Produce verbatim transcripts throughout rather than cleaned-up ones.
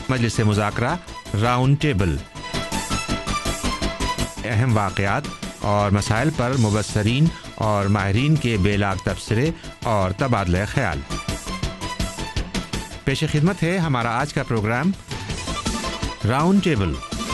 مجلس مذاکرہ round table, اہم واقعات اور مسائل پر مبصرین اور ماہرین کے بے لاگ تبصرے اور تبادلہ خیال۔ پیش خدمت ہے ہمارا آج کا program round table.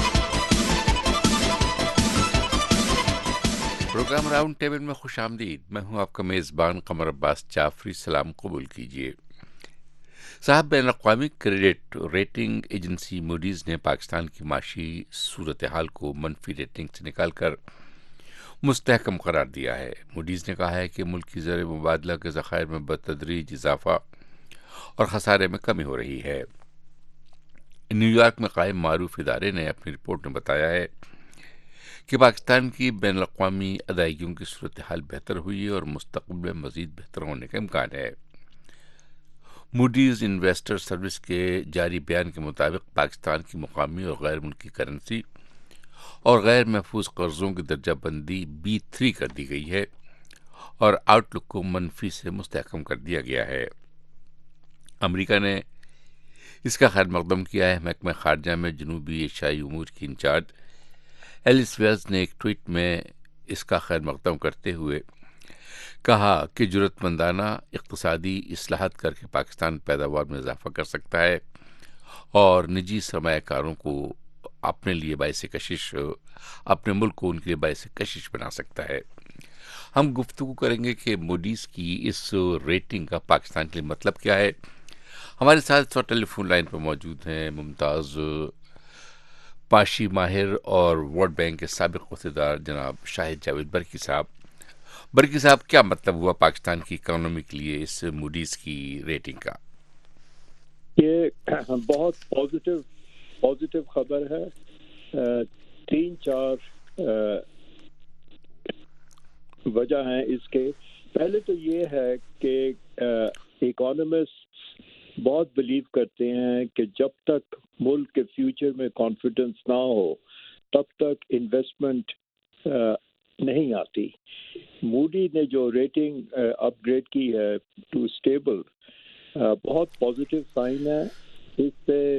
Program round table میں خوش آمدید۔ میں ہوں آپ کا میزبان قمر عباس جعفری۔ سلام قبول کیجیے۔ صاحب، بین الاقوامی کریڈٹ ریٹنگ ایجنسی موڈیز نے پاکستان کی معاشی صورتحال کو منفی ریٹنگ سے نکال کر مستحکم قرار دیا ہے۔ موڈیز نے کہا ہے کہ ملک کی زر مبادلہ کے ذخائر میں بتدریج اضافہ اور خسارے میں کمی ہو رہی ہے۔ نیو یارک میں قائم معروف ادارے نے اپنی رپورٹ میں بتایا ہے کہ پاکستان کی بین الاقوامی ادائیگیوں کی صورتحال بہتر ہوئی ہے اور مستقبل میں مزید بہتر ہونے کا امکان ہے۔ موڈیز انویسٹر سروس کے جاری بیان کے مطابق پاکستان کی مقامی اور غیر ملکی کرنسی اور غیر محفوظ قرضوں کی درجہ بندی بی تھری کر دی گئی ہے اور آؤٹ لک کو منفی سے مستحکم کر دیا گیا ہے۔ امریکہ نے اس کا خیر مقدم کیا ہے۔ محکمہ خارجہ میں جنوبی ایشیائی امور کی انچارج ایلس ویلز نے ایک ٹویٹ میں اس کا خیر مقدم کرتے ہوئے کہا کہ جرات مندانہ اقتصادی اصلاحات کر کے پاکستان پیداوار میں اضافہ کر سکتا ہے اور نجی سرمایہ کاروں کو اپنے لیے باعث کشش اپنے ملک کو ان کے لیے باعث کشش بنا سکتا ہے۔ ہم گفتگو کریں گے کہ موڈیز کی اس ریٹنگ کا پاکستان کے لیے مطلب کیا ہے۔ ہمارے ساتھ اس وقت ٹیلی فون لائن پر موجود ہیں ممتاز پاشی ماہر اور ورلڈ بینک کے سابق عہدیدار جناب شاہد جاوید برکی صاحب۔ برکی صاحب، کیا مطلب ہوا پاکستان کی اکانومی کے لیے اس موڈیز کی ریٹنگ کا؟ یہ بہت پازیٹیو پازیٹیو خبر ہے۔ تین چار وجہ ہیں اس کے۔ پہلے تو یہ ہے کہ اکانومسٹ بہت بلیو کرتے ہیں کہ جب تک ملک کے فیوچر میں کانفیڈنس نہ ہو تب تک انویسٹمنٹ نہیں آتی۔ موڈی نے جو ریٹنگ اپ گریڈ کی ہے ٹو اسٹیبل، بہت پازیٹیو سائن ہے۔ اس سے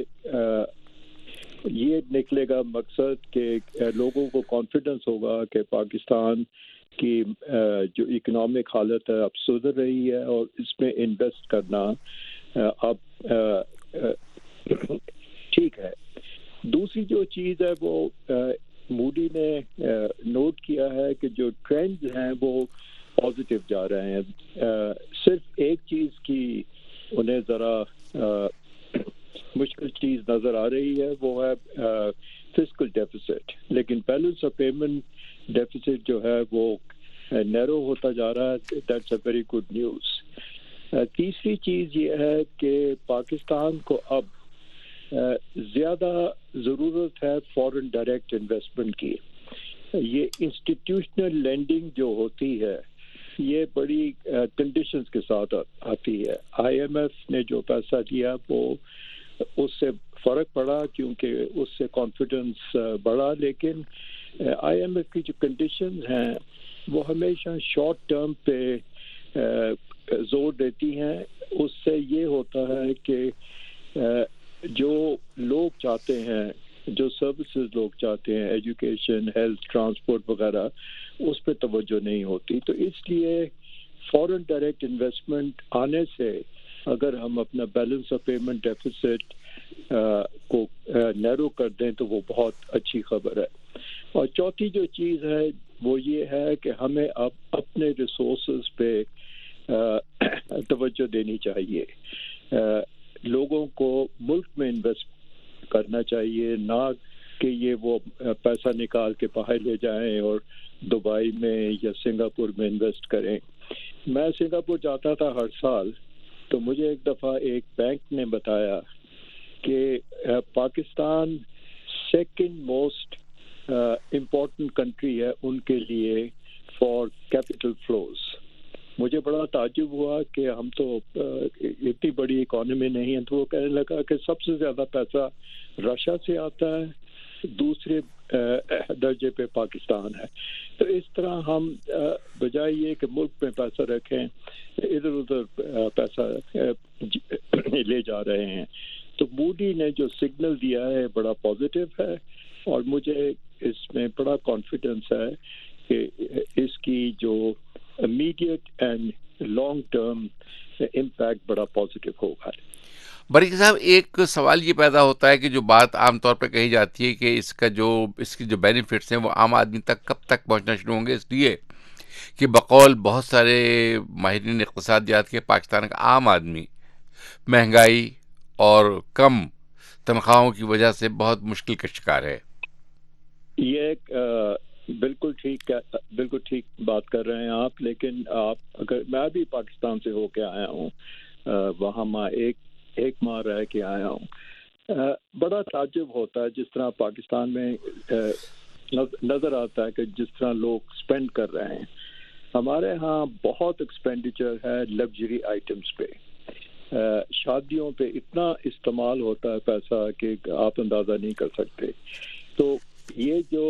یہ نکلے گا مقصد کہ لوگوں کو کانفیڈنس ہوگا کہ پاکستان کی جو اکنامک حالت ہے اب سدھر رہی ہے اور اس میں انویسٹ کرنا اب ٹھیک ہے۔ دوسری جو چیز ہے وہ موڈی نے نوٹ کیا ہے کہ جو ٹرینڈز ہیں وہ پازیٹیو جا رہے ہیں۔ صرف ایک چیز کی انہیں ذرا مشکل چیز نظر آ رہی ہے، وہ ہے فسکل ڈیفیسٹ، لیکن بیلنس آف پیمنٹ ڈیفیسٹ جو ہے وہ نیرو ہوتا جا رہا ہے۔ That's a very good news. تیسری چیز یہ ہے کہ پاکستان کو اب زیادہ ضرورت ہے فورن ڈائریکٹ انویسٹمنٹ کی۔ یہ انسٹیٹیوشنل لینڈنگ جو ہوتی ہے یہ بڑی کنڈیشنز کے ساتھ آتی ہے۔ آئی ایم ایف نے جو پیسہ دیا وہ اس سے فرق پڑا کیونکہ اس سے کانفیڈنس بڑھا، لیکن آئی ایم ایف کی جو کنڈیشنز ہیں وہ ہمیشہ شارٹ ٹرم پہ زور دیتی ہیں۔ اس سے یہ ہوتا ہے کہ جو لوگ چاہتے ہیں، جو سروسز لوگ چاہتے ہیں، ایجوکیشن، ہیلتھ، ٹرانسپورٹ وغیرہ، اس پہ توجہ نہیں ہوتی۔ تو اس لیے فورن ڈائریکٹ انویسٹمنٹ آنے سے اگر ہم اپنا بیلنس آف پیمنٹ ڈیفیسٹ کو نیرو کر دیں تو وہ بہت اچھی خبر ہے۔ اور چوتھی جو چیز ہے وہ یہ ہے کہ ہمیں اب اپنے ریسورسز پہ توجہ دینی چاہیے۔ لوگوں کو ملک میں انویسٹ کرنا چاہیے، نہ کہ یہ وہ پیسہ نکال کے باہر لے جائیں اور دبئی میں یا سنگاپور میں انویسٹ کریں۔ میں سنگاپور جاتا تھا ہر سال، تو مجھے ایک دفعہ ایک بینک نے بتایا کہ Pakistan second most important country ہے ان کے لیے فار کیپٹل فلوز۔ مجھے بڑا تعجب ہوا کہ ہم تو اتنی بڑی اکانومی نہیں ہے، تو وہ کہنے لگا کہ سب سے زیادہ پیسہ رشیا سے آتا ہے، دوسرے درجے پہ پاکستان ہے۔ تو اس طرح ہم بجائے یہ کہ ملک میں پیسہ رکھیں ادھر ادھر پیسہ لے جا رہے ہیں، تو مودی نے جو سگنل دیا ہے بڑا پازیٹیو ہے اور مجھے اس میں بڑا کانفیڈنس ہے کہ اس کی جو immediate and long term impact بڑا پازیٹیو ہوگا. برکی صاحب ایک سوال یہ پیدا ہوتا ہے کہ جو بات عام طور پہ کہی جاتی ہے کہ اس کا جو اس کی جو بینیفٹس ہیں وہ عام آدمی تک کب تک پہنچنا شروع ہوں گے، اس لیے کہ بقول بہت سارے ماہرین اقتصادیات کے پاکستان کا عام آدمی مہنگائی اور کم تنخواہوں کی وجہ سے بہت مشکل کا شکار ہے. یہ ایک بالکل ٹھیک بالکل ٹھیک بات کر رہے ہیں آپ، لیکن آپ اگر میں بھی پاکستان سے ہو کے آیا ہوں، وہاں میں ایک ایک ماہ رہ کے آیا ہوں، بڑا تعجب ہوتا ہے جس طرح پاکستان میں نظر آتا ہے کہ جس طرح لوگ اسپینڈ کر رہے ہیں. ہمارے ہاں بہت ایکسپینڈیچر ہے لگژری آئٹمس پہ، شادیوں پہ اتنا استعمال ہوتا ہے پیسہ کہ آپ اندازہ نہیں کر سکتے. تو یہ جو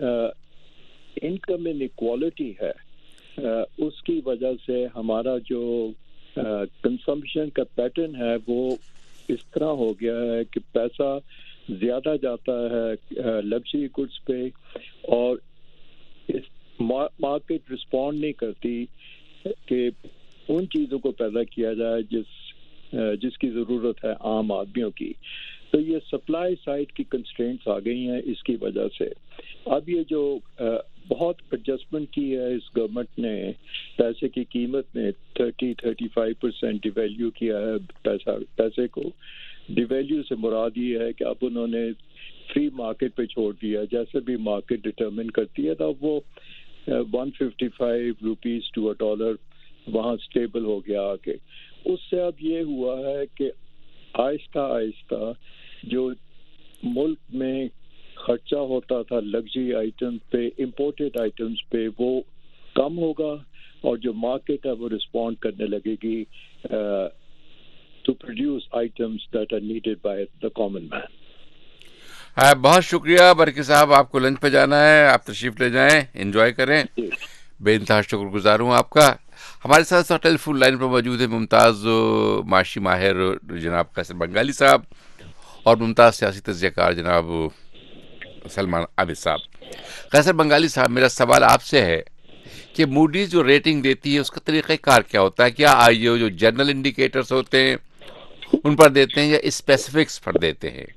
انکم انیکوالٹی ہے اس کی وجہ سے ہمارا جو کنزمپشن کا پیٹرن ہے وہ اس طرح ہو گیا ہے کہ پیسہ زیادہ جاتا ہے لگژری گڈس پہ، اور اس مارکیٹ رسپونڈ نہیں کرتی کہ ان چیزوں کو پیدا کیا جائے جس جس کی ضرورت ہے عام آدمیوں کی. تو یہ سپلائی سائڈ کی کنسٹرینٹس آ گئی ہیں اس کی وجہ سے. اب یہ جو بہت ایڈجسٹمنٹ کی ہے اس گورنمنٹ نے، پیسے کی قیمت میں thirty thirty five percent devalue کیا ہے پیسہ پیسے کو. ڈیویلیو سے مراد یہ ہے کہ اب انہوں نے فری مارکیٹ پہ چھوڑ دیا، جیسے بھی مارکیٹ ڈٹرمن کرتی ہے تو اب وہ one fifty five rupees to a dollar وہاں اسٹیبل ہو گیا آ کے. اس سے اب یہ ہوا ہے کہ آہستہ آہستہ جو ملک میں خرچہ ہوتا تھا لگژری آئٹم پہ، امپورٹڈ آئٹمس پہ، وہ کم ہوگا اور جو مارکیٹ ہے وہ رسپونڈ کرنے لگے گی to produce items that are needed by the common man. ہاں بہت شکریہ برکی صاحب، آپ کو لنچ پہ جانا ہے، آپ تشریف لے جائیں، انجوائے کریں. بے انتہا شکر گزار ہوں آپ کا. ہمارے ساتھ ساتھ ٹیلی فون لائن پر موجود ہے ممتاز معاشی ماہر جناب قیصر بنگالی صاحب اور ممتاز سیاسی تجزیہ کار جناب سلمان عابد صاحب. قیصر بنگالی صاحب، میرا سوال آپ سے ہے کہ موڈیز جو ریٹنگ دیتی ہے اس کا طریقہ کار کیا ہوتا ہے؟ کیا آئیو جو جنرل انڈیکیٹرز ہوتے ہیں ان پر دیتے ہیں یا اسپیسیفکس پر دیتے ہیں؟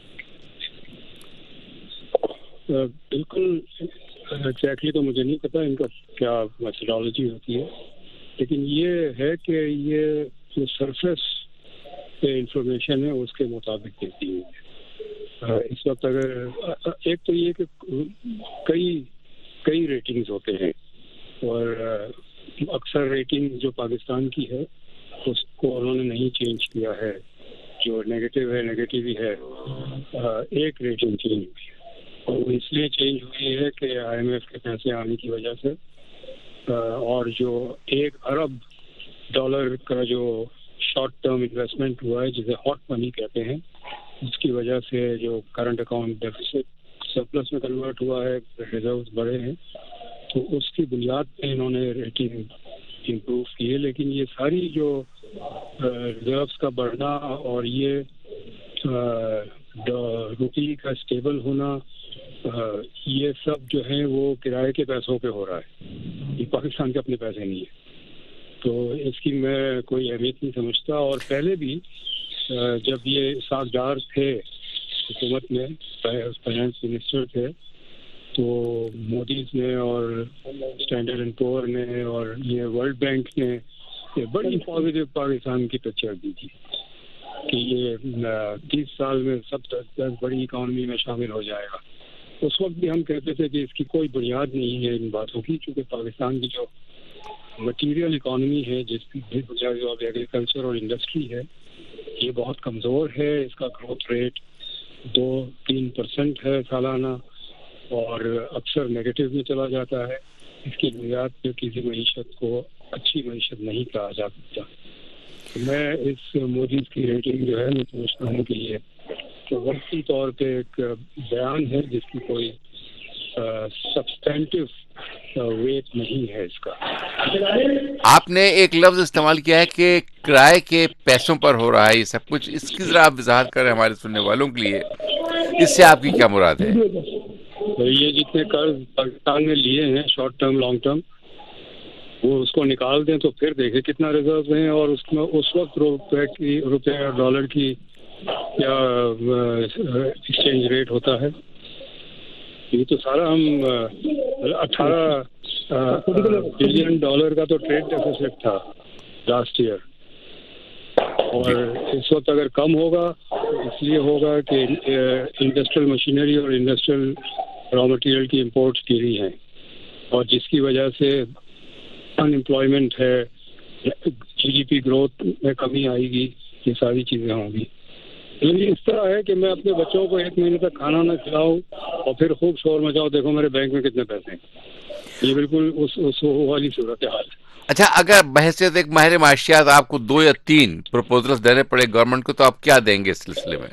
بالکل ایگزیکٹلی تو مجھے نہیں پتا ان کا کیا میتھڈالوجی ہوتی ہے، لیکن یہ ہے کہ یہ جو سرفیس پہ انفارمیشن ہے اس کے مطابق دیتی ہے. اس وقت اگر ایک تو یہ کہ کئی کئی ریٹنگز ہوتے ہیں اور اکثر ریٹنگ جو پاکستان کی ہے اس کو انہوں نے نہیں چینج کیا ہے. جو نیگیٹو ہے نیگیٹو ہی ہے. ایک ریٹنگ چینج ہوئی ہے اور وہ اس لیے چینج ہوئی ہے کہ آئی ایم ایف کے پیسے آنے کی وجہ سے، اور جو ایک ارب ڈالر کا جو شارٹ ٹرم انویسٹمنٹ ہوا ہے جسے ہاٹ منی کہتے ہیں، اس کی وجہ سے جو کرنٹ اکاؤنٹ ڈیفیسٹ سرپلس میں کنورٹ ہوا ہے، ریزروز بڑھے ہیں، تو اس کی بنیاد پہ انہوں نے ریٹنگ امپروو کی ہے. لیکن یہ ساری جو ریزروز کا بڑھنا اور یہ روپی کا اسٹیبل ہونا، یہ سب جو ہیں وہ کرائے کے پیسوں پہ ہو رہا ہے، یہ پاکستان کے اپنے پیسے نہیں ہیں. تو اس کی میں کوئی اہمیت نہیں سمجھتا. اور پہلے بھی جب یہ اسحاق ڈار تھے حکومت میں، فائنانس منسٹر تھے، تو مودیز نے اور اسٹینڈرڈ اینڈ پور نے اور یہ ورلڈ بینک نے یہ بڑی پازیٹیو پاکستان کی پکچر دی تھی کہ یہ تیس سال میں سب دس بڑی اکانومی میں شامل ہو جائے گا. اس وقت بھی ہم کہتے تھے کہ اس کی کوئی بنیاد نہیں ہے ان باتوں کی، چونکہ پاکستان کی جو مٹیریل اکانومی ہے، جس کی بنیاد جو ایگریکلچر اور انڈسٹری ہے، یہ بہت کمزور ہے. اس کا گروتھ ریٹ دو تین پرسنٹ ہے سالانہ اور اکثر نیگیٹو میں چلا جاتا ہے. اس کی بنیاد پہ کسی معیشت کو اچھی معیشت نہیں کہا جا سکتا. میں اس مودیز کی ریٹنگ جو ہے میں سمجھتا ہوں کہ یہ وقتی طور پہ ایک بیان ہے جس کی کوئی سبسٹینٹیو ویٹ نہیں ہے اس کا. آپ نے ایک لفظ استعمال کیا ہے کہ کرائے کے پیسوں پر ہو رہا ہے یہ سب کچھ, اس کی ذرا آپ وضاحت کریں ہمارے سننے والوں کے لیے, اس سے آپ کی کیا مراد ہے؟ یہ جتنے قرض پاکستان نے لیے ہیں شارٹ ٹرم لانگ ٹرم, وہ اس کو نکال دیں تو پھر دیکھیں کتنا ریزرو ہیں, اور اس میں اس وقت روپے کی روپے اور ڈالر کی کیا ایکسچینج ریٹ ہوتا ہے. یہ تو سارا ہم اٹھارہ بلین ڈالر کا تو ٹریڈ ڈیفیسٹ تھا لاسٹ ایئر, اور اس وقت اگر کم ہوگا اس لیے ہوگا کہ انڈسٹریل مشینری اور انڈسٹریل را مٹیریل کی امپورٹس گری ہیں, اور جس کی وجہ سے ان امپلائمنٹ ہے, جی ڈی پی گروتھ میں کمی آئے گی, یہ ساری چیزیں ہوں گی. لیکن اس طرح ہے کہ میں اپنے بچوں کو ایک مہینے تک کھانا نہ کھلاؤں اور پھر خوب شور مچاؤ دیکھو میرے بینک میں کتنے پیسے ہیں. یہ بالکل اس اس والی صورت حال ہے. اچھا, اگر بحیثیت ایک ماہر معاشیات آپ کو دو یا تین پروپوزلز دینے پڑے گورنمنٹ کو, تو آپ کیا دیں گے اس سلسلے میں؟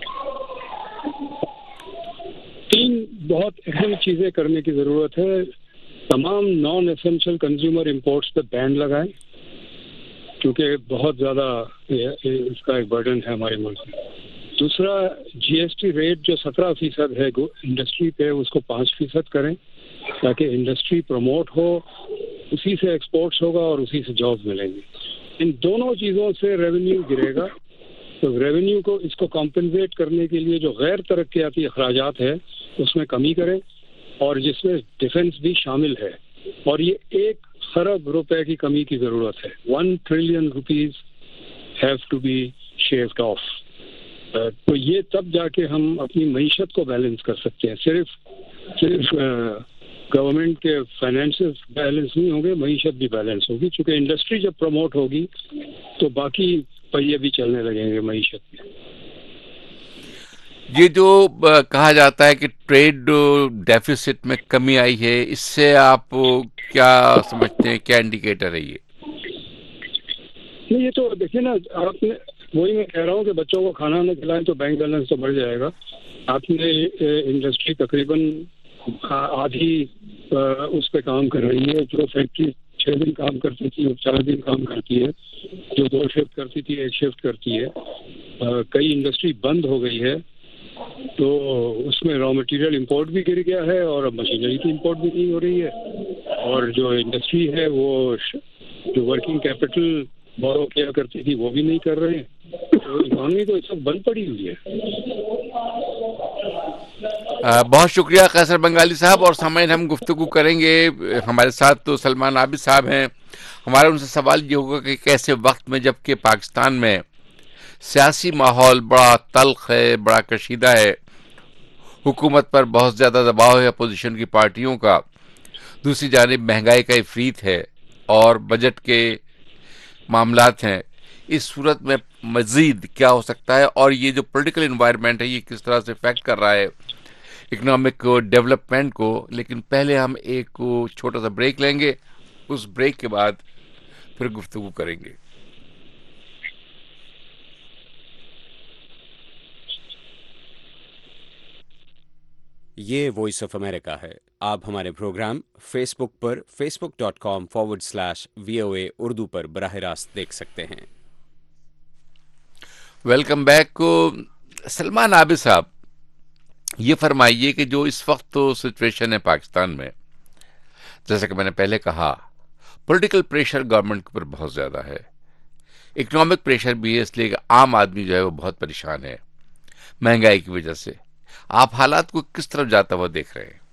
تین بہت اہم چیزیں کرنے کی ضرورت ہے. تمام نان ایسنشل کنزیومر امپورٹس پہ بین لگائیں, کیونکہ بہت زیادہ اس کا ایک برڈن ہے ہمارے ملک میں. دوسرا, جی ایس ٹی ریٹ جو سترہ فیصد ہے انڈسٹری پہ, اس کو پانچ فیصد کریں تاکہ انڈسٹری پروموٹ ہو, اسی سے ایکسپورٹس ہوگا اور اسی سے جاب ملیں گے. ان دونوں چیزوں سے ریونیو گرے گا, تو ریونیو کو اس کو کمپنسیٹ کرنے کے لیے جو غیر ترقیاتی اخراجات ہے اس میں کمی کریں, اور جس میں ڈیفنس بھی شامل ہے. اور یہ ایک خرب روپے کی کمی کی ضرورت ہے. One trillion rupees have to be shaved off. تو یہ تب جا کے ہم اپنی معیشت کو بیلنس کر سکتے ہیں. صرف صرف گورنمنٹ کے فائنینشیل بیلنس نہیں ہوں گے, معیشت بھی بیلنس ہوگی, چونکہ انڈسٹری جب پروموٹ ہوگی تو باقی پہیے بھی چلنے لگیں گے معیشت میں. یہ جو کہا جاتا ہے کہ ٹریڈ ڈیفیسٹ میں کمی آئی ہے, اس سے آپ کیا سمجھتے ہیں, کیا انڈیکیٹر ہے یہ؟ نہیں, یہ تو دیکھیے نا, آپ نے وہی میں کہہ رہا ہوں کہ بچوں کو کھانا نہ کھلائیں تو بینک بیلنس تو بڑھ جائے گا. آپ نے انڈسٹری تقریباً آدھی اس پہ کام کر رہی ہے. جو فیکٹری چھ دن کام کرتی تھی اور چار دن کام کرتی ہے, جو دو شفٹ کرتی تھی ایک شفٹ کرتی ہے. کئی انڈسٹری بند ہو گئی ہے, تو اس میں را مٹیریل امپورٹ بھی گر گیا ہے اور اب مشینری کی امپورٹ بھی نہیں ہو رہی ہے. اور جو انڈسٹری ہے وہ جو ورکنگ کیپٹل بورو کیا کرتی تھی وہ بھی نہیں کر رہے ہیں. تو اکانومی تو اس وقت بند پڑی ہوئی ہے. بہت شکریہ قیصر بنگالی صاحب. اور سامعین, ہم گفتگو کریں گے, ہمارے ساتھ تو سلمان عابد صاحب ہیں. ہمارا ان سے سوال یہ ہوگا کہ کیسے وقت میں جب کہ پاکستان میں سیاسی ماحول بڑا تلخ ہے, بڑا کشیدہ ہے, حکومت پر بہت زیادہ دباؤ ہے اپوزیشن کی پارٹیوں کا, دوسری جانب مہنگائی کا افریت ہے اور بجٹ کے معاملات ہیں, اس صورت میں مزید کیا ہو سکتا ہے, اور یہ جو پولیٹیکل انوائرمنٹ ہے یہ کس طرح سے افیکٹ کر رہا ہے اکنامک ڈیولپمنٹ کو. لیکن پہلے ہم ایک چھوٹا سا بریک لیں گے, اس بریک کے بعد پھر گفتگو کریں گے. یہ وائس آف امریکہ ہے. آپ ہمارے پروگرام فیس بک پر Facebook dot com forward slash V O A Urdu پر براہ راست دیکھ سکتے ہیں. Welcome back. سلمان عابد صاحب, یہ فرمائیے کہ جو اس وقت تو سچویشن ہے پاکستان میں, جیسا کہ میں نے پہلے کہا, پولیٹیکل پریشر گورنمنٹ کے اوپر بہت زیادہ ہے, اکنامک پریشر بھی ہے, اس لیے کہ عام آدمی جو ہے وہ بہت پریشان ہے مہنگائی کی وجہ سے. آپ حالات کو کس طرف جاتا ہوا دیکھ رہے ہیں؟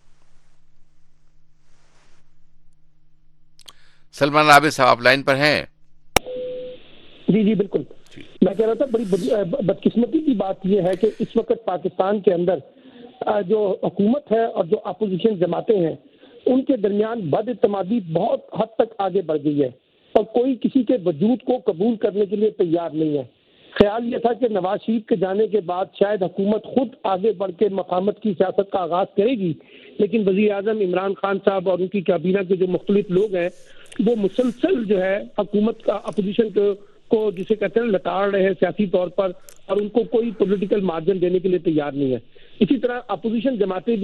سلمان عابد صاحب آپ لائن پر ہیں؟ جی جی بالکل. میں کہہ رہا تھا بڑی بدقسمتی کی بات یہ ہے کہ اس وقت پاکستان کے اندر جو حکومت ہے اور جو اپوزیشن جماعتیں ہیں ان کے درمیان بد اعتمادی بہت حد تک آگے بڑھ گئی ہے, اور کوئی کسی کے وجود کو قبول کرنے کے لیے تیار نہیں ہے. خیال یہ تھا کہ نواز شریف کے جانے کے بعد شاید حکومت خود آگے بڑھ کے مقامت کی سیاست کا آغاز کرے گی, لیکن وزیر اعظم عمران خان صاحب اور ان کی کابینہ کے جو مختلف لوگ ہیں وہ مسلسل جو ہے حکومت کا اپوزیشن کو جسے کہتے ہیں لتاڑ رہے ہیں سیاسی طور پر, اور ان کو کوئی پولیٹیکل مارجن دینے کے لیے تیار نہیں ہے. اسی طرح اپوزیشن جماعتیں بھی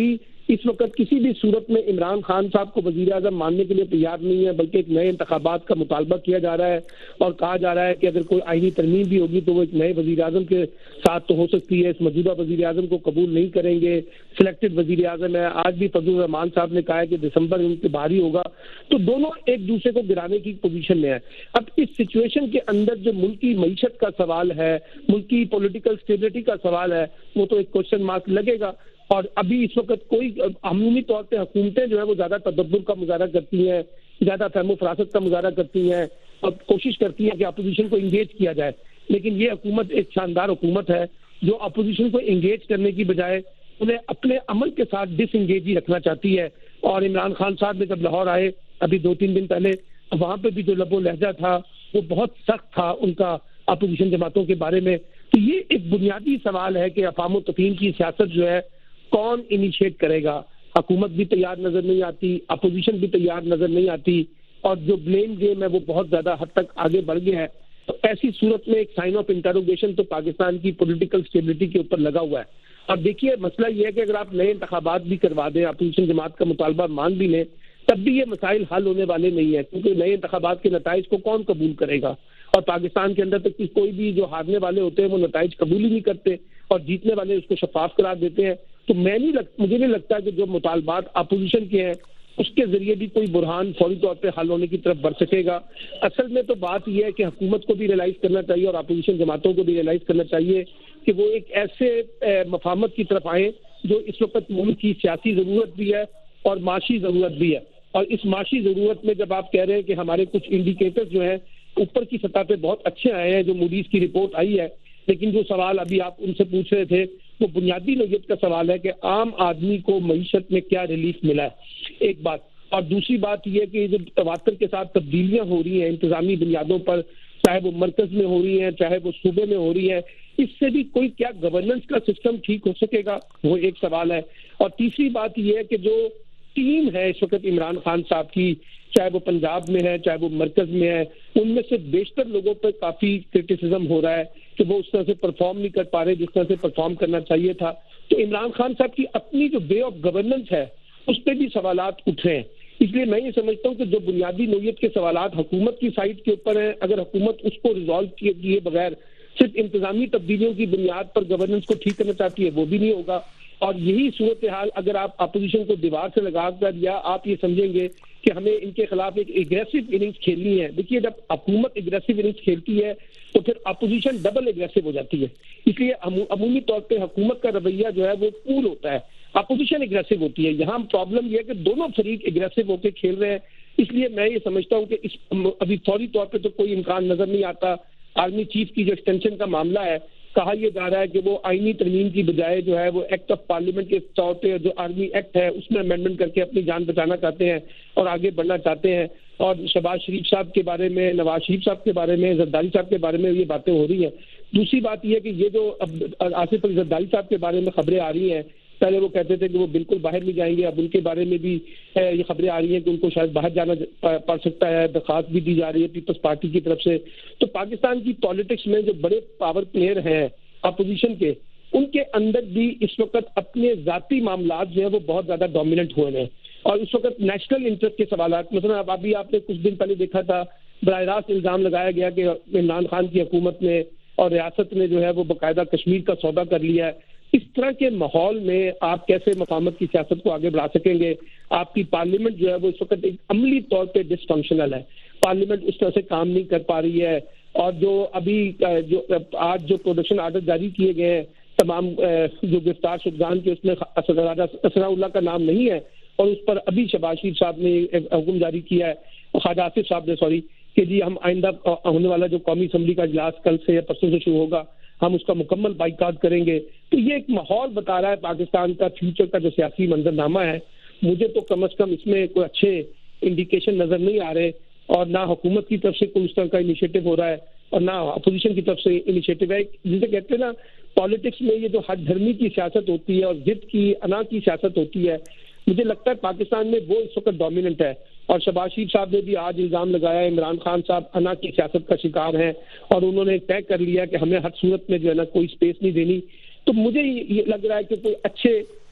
اس وقت کسی بھی صورت میں عمران خان صاحب کو وزیر اعظم ماننے کے لیے تیار نہیں ہے، بلکہ ایک نئے انتخابات کا مطالبہ کیا جا رہا ہے اور کہا جا رہا ہے کہ اگر کوئی آئینی ترمیم بھی ہوگی تو وہ ایک نئے وزیر اعظم کے ساتھ تو ہو سکتی ہے، اس موجودہ وزیر اعظم کو قبول نہیں کریں گے، سلیکٹڈ وزیر اعظم ہے۔ آج بھی فضل الرحمان صاحب نے کہا ہے کہ دسمبر ان کے باہر ہی ہوگا، تو دونوں ایک دوسرے کو گرانے کی پوزیشن میں ہے۔ اب اس سچویشن کے اندر جو ملکی معیشت کا سوال ہے، ملکی پولیٹیکل اسٹیبلٹی کا سوال ہے، وہ تو ایک کوشچن مارک لگے گا۔ اور ابھی اس وقت کوئی عمومی طور پہ حکومتیں جو ہے وہ زیادہ تدبر کا مظاہرہ کرتی ہیں، زیادہ فہم و فراست کا مظاہرہ کرتی ہیں اور کوشش کرتی ہیں کہ اپوزیشن کو انگیج کیا جائے، لیکن یہ حکومت ایک شاندار حکومت ہے جو اپوزیشن کو انگیج کرنے کی بجائے انہیں اپنے عمل کے ساتھ ڈس انگیج ہی رکھنا چاہتی ہے۔ اور عمران خان صاحب نے جب لاہور آئے ابھی دو تین دن پہلے، وہاں پہ بھی جو لب و لہجہ تھا وہ بہت سخت تھا ان کا اپوزیشن جماعتوں کے بارے میں۔ تو یہ ایک بنیادی سوال ہے کہ افہام و تفہیم کی سیاست جو ہے کون انیشیٹ کرے گا۔ حکومت بھی تیار نظر نہیں آتی، اپوزیشن بھی تیار نظر نہیں آتی، اور جو بلیم گیم ہے وہ بہت زیادہ حد تک آگے بڑھ گیا ہے۔ تو ایسی صورت میں ایک سائن آف انٹروگیشن تو پاکستان کی پولیٹیکل اسٹیبلٹی کے اوپر لگا ہوا ہے۔ اور دیکھیے مسئلہ یہ ہے کہ اگر آپ نئے انتخابات بھی کروا دیں، اپوزیشن جماعت کا مطالبہ مان بھی لیں، تب بھی یہ مسائل حل ہونے والے نہیں ہیں، کیونکہ نئے انتخابات کے نتائج کو کون قبول کرے گا؟ اور پاکستان کے اندر تک کوئی بھی جو ہارنے والے ہوتے ہیں وہ نتائج قبول ہی نہیں کرتے اور جیتنے والے اس کو شفاف قرار دیتے ہیں۔ تو میں نہیں لگ مجھے نہیں لگتا کہ جو مطالبات اپوزیشن کے ہیں اس کے ذریعے بھی کوئی برہان فوری طور پہ حل ہونے کی طرف بڑھ سکے گا۔ اصل میں تو بات یہ ہے کہ حکومت کو بھی ریئلائز کرنا چاہیے اور اپوزیشن جماعتوں کو بھی ریئلائز کرنا چاہیے کہ وہ ایک ایسے مفاہمت کی طرف آئیں جو اس وقت ملک کی سیاسی ضرورت بھی ہے اور معاشی ضرورت بھی ہے۔ اور اس معاشی ضرورت میں جب آپ کہہ رہے ہیں کہ ہمارے کچھ انڈیکیٹر جو ہیں اوپر کی سطح پہ بہت اچھے آئے ہیں، جو موڈیز کی رپورٹ آئی ہے، لیکن جو سوال ابھی آپ ان سے پوچھ رہے تھے وہ بنیادی نوعیت کا سوال ہے کہ عام آدمی کو معیشت میں کیا ریلیف ملا ہے، ایک بات۔ اور دوسری بات یہ کہ جو تواتر کے ساتھ تبدیلیاں ہو رہی ہیں انتظامی بنیادوں پر، چاہے وہ مرکز میں ہو رہی ہیں چاہے وہ صوبے میں ہو رہی ہے، اس سے بھی کوئی کیا گورننس کا سسٹم ٹھیک ہو سکے گا، وہ ایک سوال ہے۔ اور تیسری بات یہ ہے کہ جو ٹیم ہے اس وقت عمران خان صاحب کی، چاہے وہ پنجاب میں ہے چاہے وہ مرکز میں ہے، ان میں سے بیشتر لوگوں پر کافی کرٹیسزم ہو رہا ہے کہ وہ اس طرح سے پرفارم نہیں کر پا رہے جس طرح سے پرفارم کرنا چاہیے تھا۔ تو عمران خان صاحب کی اپنی جو وے آف گورننس ہے اس پہ بھی سوالات اٹھ رہے ہیں۔ اس لیے میں یہ سمجھتا ہوں کہ جو بنیادی نوعیت کے سوالات حکومت کی سائٹ کے اوپر ہیں، اگر حکومت اس کو ریزالو کیے بغیر صرف انتظامی تبدیلیوں کی بنیاد پر گورننس کو ٹھیک کرنا چاہتی ہے وہ بھی نہیں ہوگا۔ اور یہی صورتحال اگر آپ اپوزیشن کو دیوار سے لگا کر یا آپ یہ سمجھیں گے کہ ہمیں ان کے خلاف ایک اگریسو اننگز کھیلنی ہے، دیکھیے جب حکومت اگریسو اننگز کھیلتی ہے تو پھر اپوزیشن ڈبل اگریسو ہو جاتی ہے۔ اس لیے عمومی طور پہ حکومت کا رویہ جو ہے وہ پول ہوتا ہے، اپوزیشن اگریسو ہوتی ہے۔ یہاں پرابلم یہ ہے کہ دونوں فریق اگریسو ہو کے کھیل رہے ہیں۔ اس لیے میں یہ سمجھتا ہوں کہ اس ابھی فوری طور پہ تو کوئی امکان نظر نہیں آتا۔ آرمی چیف کی جو ایکسٹینشن کا معاملہ ہے، کہا یہ جا رہا ہے کہ وہ آئینی ترمیم کی بجائے جو ہے وہ ایکٹ آف پارلیمنٹ کے طور پہ جو آرمی ایکٹ ہے اس میں امینڈمنٹ کر کے اپنی جان بچانا چاہتے ہیں اور آگے بڑھنا چاہتے ہیں۔ اور شہباز شریف صاحب کے بارے میں، نواز شریف صاحب کے بارے میں، زرداری صاحب کے بارے میں یہ باتیں ہو رہی ہیں۔ دوسری بات یہ کہ یہ جو آصف علی زرداری صاحب کے بارے میں خبریں آ رہی ہیں، پہلے وہ کہتے تھے کہ وہ بالکل باہر نہیں جائیں گے، اب ان کے بارے میں بھی یہ خبریں آ رہی ہیں کہ ان کو شاید باہر جانا پڑ سکتا ہے، درخواست بھی دی جا رہی ہے پیپلز پارٹی کی طرف سے۔ تو پاکستان کی پالیٹکس میں جو بڑے پاور پلیئر ہیں اپوزیشن کے، ان کے اندر بھی اس وقت اپنے ذاتی معاملات جو ہیں وہ بہت زیادہ ڈومیننٹ ہوئے ہیں، اور اس وقت نیشنل انٹرسٹ کے سوالات، مثلا اب ابھی آپ نے کچھ دن پہلے دیکھا تھا براہ راست الزام لگایا گیا کہ عمران خان کی حکومت نے اور ریاست نے جو ہے وہ باقاعدہ کشمیر کا سودا کر لیا ہے۔ اس طرح کے ماحول میں آپ کیسے مفاہمت کی سیاست کو آگے بڑھا سکیں گے؟ آپ کی پارلیمنٹ جو ہے وہ اس وقت ایک عملی طور پہ ڈس فنکشنل ہے، پارلیمنٹ اس طرح سے کام نہیں کر پا رہی ہے۔ اور جو ابھی جو آج جو پروڈکشن آرڈر جاری کیے گئے ہیں تمام جو گرفتار شدگان کے، اس میں اسرا اللہ کا نام نہیں ہے، اور اس پر ابھی شہباز شریف صاحب نے حکم جاری کیا ہے، خواجہ آصف صاحب نے سوری کہ جی ہم آئندہ ہونے والا جو قومی اسمبلی کا اجلاس کل سے یا پرسوں سے شروع ہوگا ہم اس کا مکمل بائیکاٹ کریں گے۔ تو یہ ایک ماحول بتا رہا ہے پاکستان کا فیوچر کا جو سیاسی منظرنامہ ہے۔ مجھے تو کم از کم اس میں کوئی اچھے انڈیکیشن نظر نہیں آ رہے، اور نہ حکومت کی طرف سے کوئی اس طرح کا انیشیٹو ہو رہا ہے اور نہ اپوزیشن کی طرف سے انیشیٹو ہے۔ جسے کہتے ہیں نا پالیٹکس میں یہ جو ہٹ دھرمی کی سیاست ہوتی ہے اور ضد کی انا کی سیاست ہوتی ہے، مجھے لگتا ہے پاکستان میں وہ اس وقت ڈومیننٹ ہے۔ اور شہباز شریف صاحب نے بھی آج الزام لگایا عمران خان صاحب انا کی سیاست کا شکار ہیں، اور انہوں نے طے کر لیا کہ ہمیں ہر صورت میں جو ہے نا کوئی اسپیس نہیں دینی۔ تو مجھے یہ لگ رہا ہے کہ کوئی اچھے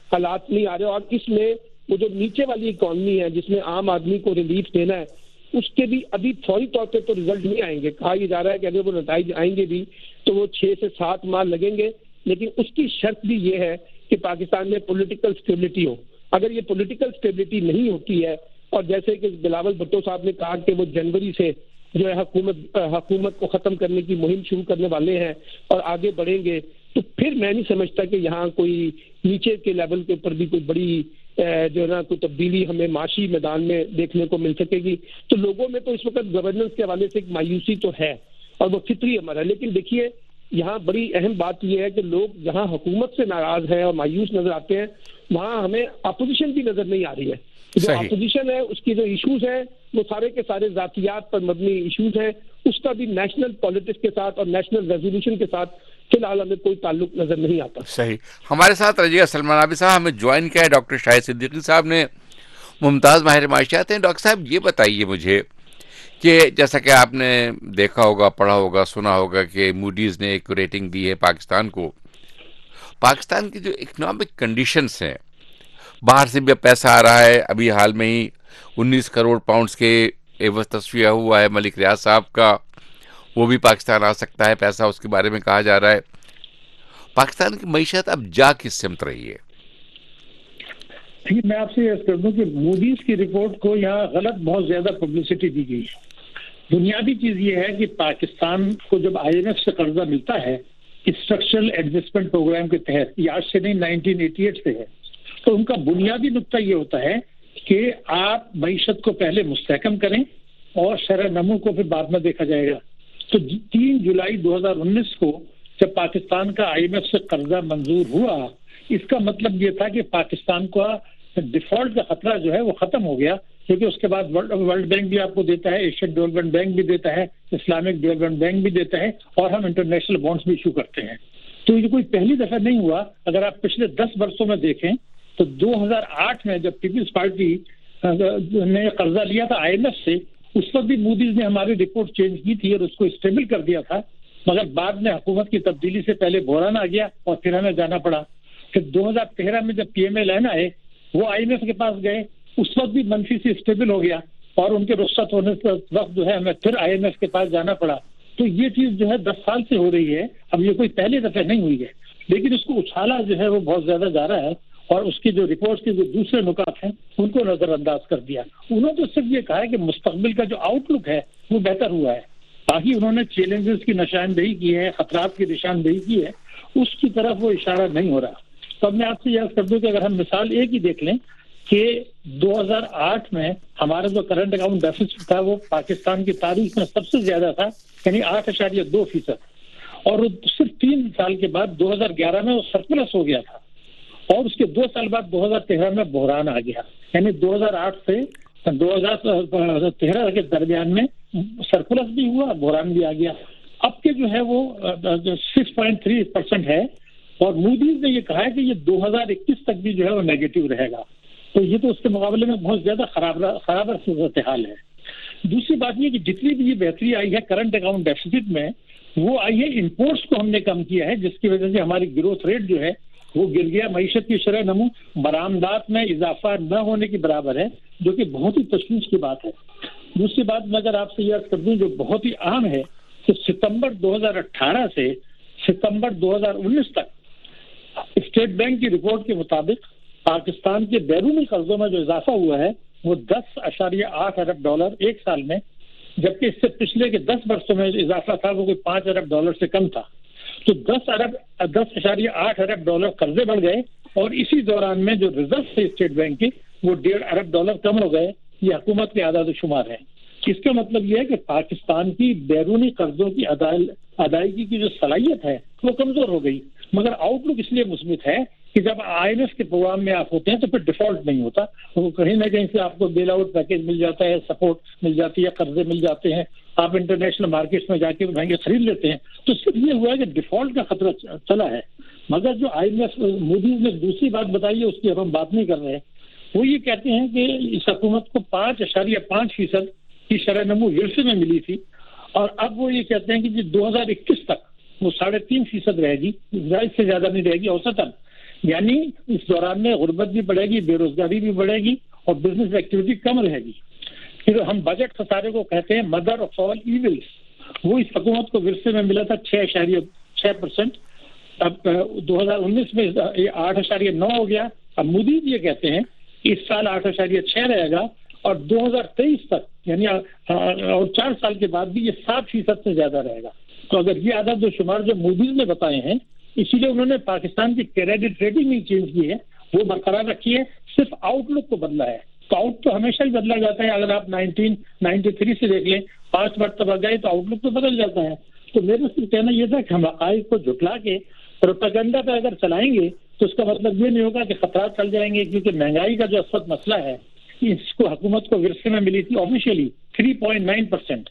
حالات نہیں آ رہے، اور اس میں وہ جو نیچے والی اکانومی ہے جس میں عام آدمی کو ریلیف دینا ہے اس کے بھی ابھی فوری طور پہ تو رزلٹ نہیں آئیں گے. کہا یہ جا رہا ہے کہ اگر وہ نتائج آئیں گے بھی تو وہ چھ سے سات ماہ لگیں گے، لیکن اس کی شرط بھی یہ ہے کہ پاکستان میں پولیٹیکل اسٹیبلٹی ہو. اگر یہ پولیٹیکل اسٹیبلٹی نہیں ہوتی ہے، اور جیسے کہ بلاول بھٹو صاحب نے کہا کہ وہ جنوری سے جو ہے حکومت حکومت کو ختم کرنے کی مہم شروع کرنے والے ہیں اور آگے بڑھیں گے، تو پھر میں نہیں سمجھتا کہ یہاں کوئی نیچے کے لیول کے اوپر بھی کوئی بڑی جو ہے نا کوئی تبدیلی ہمیں معاشی میدان میں دیکھنے کو مل سکے گی. تو لوگوں میں تو اس وقت گورننس کے حوالے سے ایک مایوسی تو ہے اور وہ فطری امر ہے، لیکن دیکھیے یہاں بڑی اہم بات یہ ہے کہ لوگ جہاں حکومت سے ناراض ہیں اور مایوس نظر آتے ہیں وہاں ہمیں اپوزیشن بھی نظر نہیں آ رہی ہے. جو اپوزیشن ہے اس کی جو ایشوز ہیں وہ سارے کے سارے ذاتیات پر مبنی ایشوز ہیں، اس کا بھی نیشنل پالیٹکس کے ساتھ اور نیشنل ریزولوشن کے ساتھ فی الحال ہمیں کوئی تعلق نظر نہیں آتا. صحیح. ہمارے ساتھ رضیہ سلمان عابد صاحب ہمیں جوائن کیا ہے ڈاکٹر شاہد صدیقی صاحب نے، ممتاز ماہر معاشیات ہیں. ڈاکٹر صاحب یہ بتائیے مجھے کہ جیسا کہ آپ نے دیکھا ہوگا، پڑھا ہوگا، سنا ہوگا کہ موڈیز نے ایک ریٹنگ دی ہے پاکستان کو. پاکستان کی جو اکنامک کنڈیشنز ہیں، باہر سے بھی پیسہ آ رہا ہے، ابھی حال میں ہی انیس کروڑ پاؤنڈز کے عوض تصفیہ ہوا ہے ملک ریاض صاحب کا، وہ بھی پاکستان آ سکتا ہے پیسہ، اس کے بارے میں کہا جا رہا ہے. پاکستان کی معیشت اب جا کس سمت رہی ہے؟ ٹھیک، میں آپ سے یہ کر دوں کہ موڈیز کی رپورٹ کو یہاں غلط بہت زیادہ پبلسٹی دی گئی ہے. بنیادی چیز یہ ہے کہ پاکستان کو جب آئی ایم ایف سے قرضہ ملتا ہے اسٹرکچرل ایڈجسٹمنٹ پروگرام کے تحت، یہ آج سے نہیں نائنٹین ایٹی ایٹ سے ہے، تو ان کا بنیادی نقطہ یہ ہوتا ہے کہ آپ معیشت کو پہلے مستحکم کریں اور شرح نمو کو پھر بعد میں دیکھا جائے گا. تو تین جولائی دو ہزار انیس کو جب پاکستان کا آئی ایم ایف سے قرضہ منظور ہوا، اس کا مطلب یہ تھا کہ پاکستان کا ڈیفالٹ کا خطرہ جو ہے وہ ختم ہو گیا، کیونکہ اس کے بعد ورلڈ بینک بھی آپ کو دیتا ہے، ایشین ڈیولپمنٹ بینک بھی دیتا ہے، اسلامک ڈیولپمنٹ بینک بھی دیتا ہے، اور ہم انٹرنیشنل بانڈس بھی ایشو کرتے ہیں. تو یہ کوئی پہلی دفعہ نہیں ہوا. اگر آپ پچھلے دس برسوں میں دیکھیں تو دو ہزار آٹھ میں جب پیپلز پارٹی نے قرضہ لیا تھا آئی ایم ایف سے، اس وقت بھی مودیز نے ہماری رپورٹ چینج کی تھی اور اس کو اسٹیبل کر دیا تھا، مگر بعد میں حکومت کی تبدیلی سے پہلے بحران آ گیا اور پھر ہمیں جانا پڑا. پھر دو ہزار تیرہ میں جب پی ایم ایل این آئے، وہ آئی ایم ایف کے پاس گئے، اس وقت بھی منفی سے اسٹیبل ہو گیا اور ان کے رخصت ہونے کے وقت جو ہے ہمیں پھر آئی ایم ایف کے پاس جانا پڑا. تو یہ چیز جو ہے دس سال سے ہو رہی ہے، اب یہ کوئی پہلی دفعہ نہیں ہوئی ہے، لیکن اس کو اچھالا جو ہے وہ بہت زیادہ جا رہا ہے اور اس کی جو رپورٹ کے جو دوسرے نکات ہیں ان کو نظر انداز کر دیا. انہوں نے تو صرف یہ کہا ہے کہ مستقبل کا جو آؤٹ لک ہے وہ بہتر ہوا ہے، باقی انہوں نے چیلنجز کی نشاندہی کی ہے، خطرات کی نشاندہی کی ہے، اس کی طرف وہ اشارہ نہیں ہو رہا. تو اب میں آپ سے یاد کر دوں کہ اگر ہم مثال ایک ہی دیکھ لیں کہ دو ہزار آٹھ میں ہمارا جو کرنٹ اکاؤنٹ ڈیفیسٹ تھا وہ پاکستان کی تاریخ میں سب سے زیادہ تھا، یعنی آٹھ اشاریہ دو فیصد، اور صرف تین سال کے بعد دو ہزار گیارہ میں وہ سرپلس ہو گیا تھا، اور اس کے دو سال بعد دو ہزار تیرہ میں بحران آ گیا. یعنی دو ہزار آٹھ سے دو ہزار تیرہ کے درمیان میں سرپلس بھی ہوا، بحران بھی آ گیا. اب کے جو ہے وہ سکس پوائنٹ تھری پرسینٹ ہے، اور مودیز نے یہ کہا ہے کہ یہ دو ہزار اکیس تک بھی جو ہے وہ نیگیٹو رہے گا. تو یہ تو اس کے مقابلے میں بہت زیادہ خراب خراب صورتحال ہے. دوسری بات یہ کہ جتنی بھی یہ بہتری آئی ہے کرنٹ اکاؤنٹ ڈیفیسٹ میں، وہ آئی ہے امپورٹس کو ہم نے کم کیا ہے، جس کی وجہ سے ہماری گروتھ ریٹ جو ہے وہ گر گیا. معیشت کی شرح نمو برآمدات میں اضافہ نہ ہونے کے برابر ہے، جو کہ بہت ہی تشویش کی بات ہے. دوسری بات میں اگر آپ سے یاد کر دوں جو بہت ہی اہم ہے کہ ستمبر دو ہزار اٹھارہ سے ستمبر دو ہزار انیس تک اسٹیٹ بینک کی رپورٹ کے مطابق پاکستان کے بیرونی قرضوں میں جو اضافہ ہوا ہے وہ دس اشاریہ آٹھ ارب ڈالر ایک سال میں، جبکہ اس سے پچھلے کے دس برسوں میں اضافہ تھا وہ کوئی پانچ ارب ڈالر سے کم تھا. تو دس ارب دس اشاریہ آٹھ ارب ڈالر قرضے بڑھ گئے، اور اسی دوران میں جو ریزرو تھے اسٹیٹ بینک کے وہ ڈیڑھ ارب ڈالر کم ہو گئے. یہ حکومت کے اعداد و شمار ہیں. اس کا مطلب یہ ہے کہ پاکستان کی بیرونی قرضوں کی ادائیگی کی جو صلاحیت ہے وہ کمزور ہو گئی. مگر آؤٹ لک اس لیے مثبت ہے کہ جب آئی ایم ایف کے پروگرام میں آپ ہوتے ہیں تو پھر ڈیفالٹ نہیں ہوتا، وہ کہیں نہ کہیں سے آپ کو بیل آؤٹ پیکیج مل جاتا ہے، سپورٹ مل جاتی ہے، قرضے مل جاتے ہیں، آپ انٹرنیشنل مارکیٹس میں جا کے مہنگے خرید لیتے ہیں. تو صرف یہ ہوا ہے کہ ڈیفالٹ کا خطرہ چلا ہے. مگر جو آئی ایم ایف مودیز نے دوسری بات بتائی ہے اس کی اب ہم بات نہیں کر رہے ہیں، وہ یہ کہتے ہیں کہ اس حکومت کو پانچ اشاریہ پانچ فیصد کی شرح نمو ورثے میں ملی تھی، اور اب وہ یہ کہتے ہیں کہ دو ہزار اکیس تک وہ ساڑھے تین فیصد رہے گی، اس سے زیادہ نہیں رہے گی اوسطاً. یعنی اس دوران میں غربت بھی بڑھے گی, بے روزگاری بھی بڑھے گی اور بزنس ایکٹیویٹی کم رہے گی. پھر ہم بجٹ خسارے کو کہتے ہیں مدر آف آل ایولس. وہ اس حکومت کو ورثے میں ملا تھا چھ اشاریہ چھ پرسینٹ, اب دو ہزار انیس میں آٹھ اشاریہ نو ہو گیا. اب مودی جی یہ کہتے ہیں اس سال آٹھ اشاریہ چھ رہے گا اور دو ہزار تیئیس تک یعنی اور چار سال کے بعد بھی یہ سات فیصد سے زیادہ رہے گا. تو اگر یہ عدد و شمار جو مودی نے بتائے ہیں, اسی لیے انہوں نے پاکستان کی کریڈٹ ریٹنگ نہیں چینج کی ہے, وہ برقرار رکھی ہے, صرف آؤٹ لک کو بدلا ہے. تو آؤٹ تو ہمیشہ ہی بدلا جاتا ہے. اگر آپ نائنٹین نائنٹی تھری سے دیکھ لیں, پانچ مرتبہ گئے تو آؤٹ لک تو بدل جاتا ہے. تو میرا صرف کہنا یہ تھا کہ ہم حقائق کو جھٹلا کے پروپیگنڈا پہ اگر چلائیں گے تو اس کا مطلب یہ نہیں ہوگا کہ خطرات چل جائیں گے, کیونکہ مہنگائی کا جو اس وقت مسئلہ ہے اس کو حکومت کو ورثے میں ملی تھی officially three point nine percent,